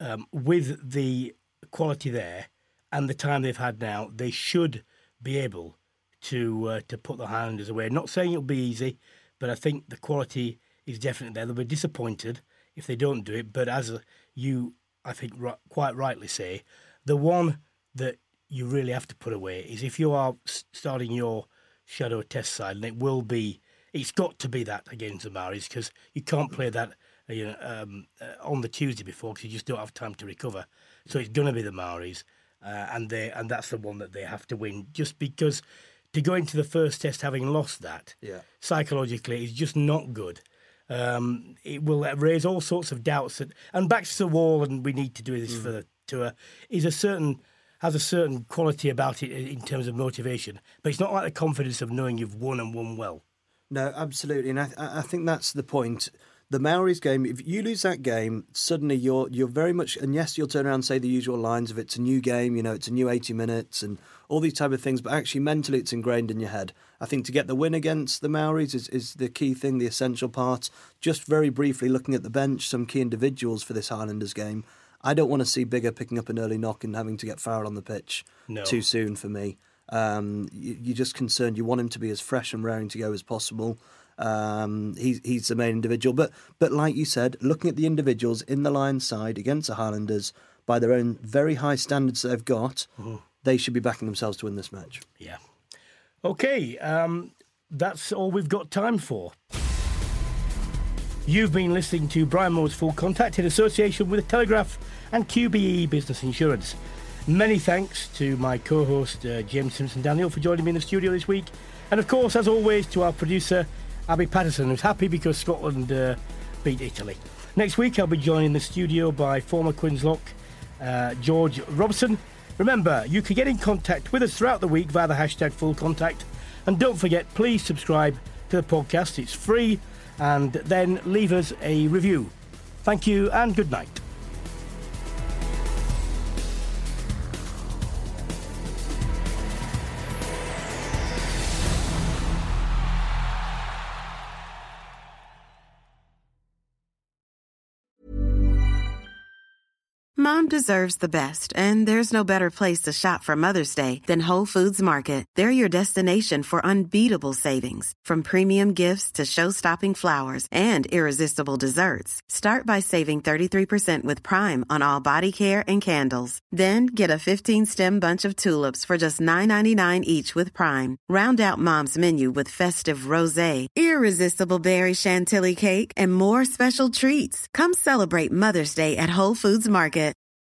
with the quality there and the time they've had now, they should be able to put the Highlanders away. Not saying it'll be easy, but I think the quality is definitely there. They'll be disappointed if they don't do it. But as you, I think, quite rightly say, the one that you really have to put away is if you are starting your shadow test side, and it's got to be that against the Maoris, because you can't play that on the Tuesday before because you just don't have time to recover. So it's going to be the Maoris, and that's the one that they have to win, just because to go into the first test having lost that psychologically is just not good. It will raise all sorts of doubts and backs to the wall, and we need to do this for the tour. Has a certain quality about it in terms of motivation, but it's not like the confidence of knowing you've won and won well. No, absolutely, and I think that's the point. The Maoris game, if you lose that game, suddenly you're very much, and yes, you'll turn around and say the usual lines of it's a new game, it's a new 80 minutes and all these type of things, but actually mentally it's ingrained in your head. I think to get the win against the Maoris is the key thing, the essential part. Just very briefly looking at the bench, some key individuals for this Highlanders game. I don't want to see Biggar picking up an early knock and having to get Farrell on the pitch too soon for me. You're just concerned. You want him to be as fresh and raring to go as possible. He's the main individual. But like you said, looking at the individuals in the Lions side against the Highlanders, by their own very high standards that they've got, they should be backing themselves to win this match. Yeah. OK, that's all we've got time for. You've been listening to Brian Moore's Full Contact in association with the Telegraph and QBE Business Insurance. Many thanks to my co-host James Simpson-Daniel for joining me in the studio this week. And of course, as always, to our producer Abby Patterson, who's happy because Scotland beat Italy. Next week, I'll be joined in the studio by former Quinnslock George Robson. Remember, you can get in contact with us throughout the week via the hashtag Full Contact. And don't forget, please subscribe to the podcast. It's free. And then leave us a review. Thank you and good night. Mom deserves the best, and there's no better place to shop for Mother's Day than Whole Foods Market. They're your destination for unbeatable savings, from premium gifts to show-stopping flowers and irresistible desserts. Start by saving 33% with Prime on all body care and candles. Then get a 15-stem bunch of tulips for just $9.99 each with Prime. Round out Mom's menu with festive rosé, irresistible berry chantilly cake, and more special treats. Come celebrate Mother's Day at Whole Foods Market.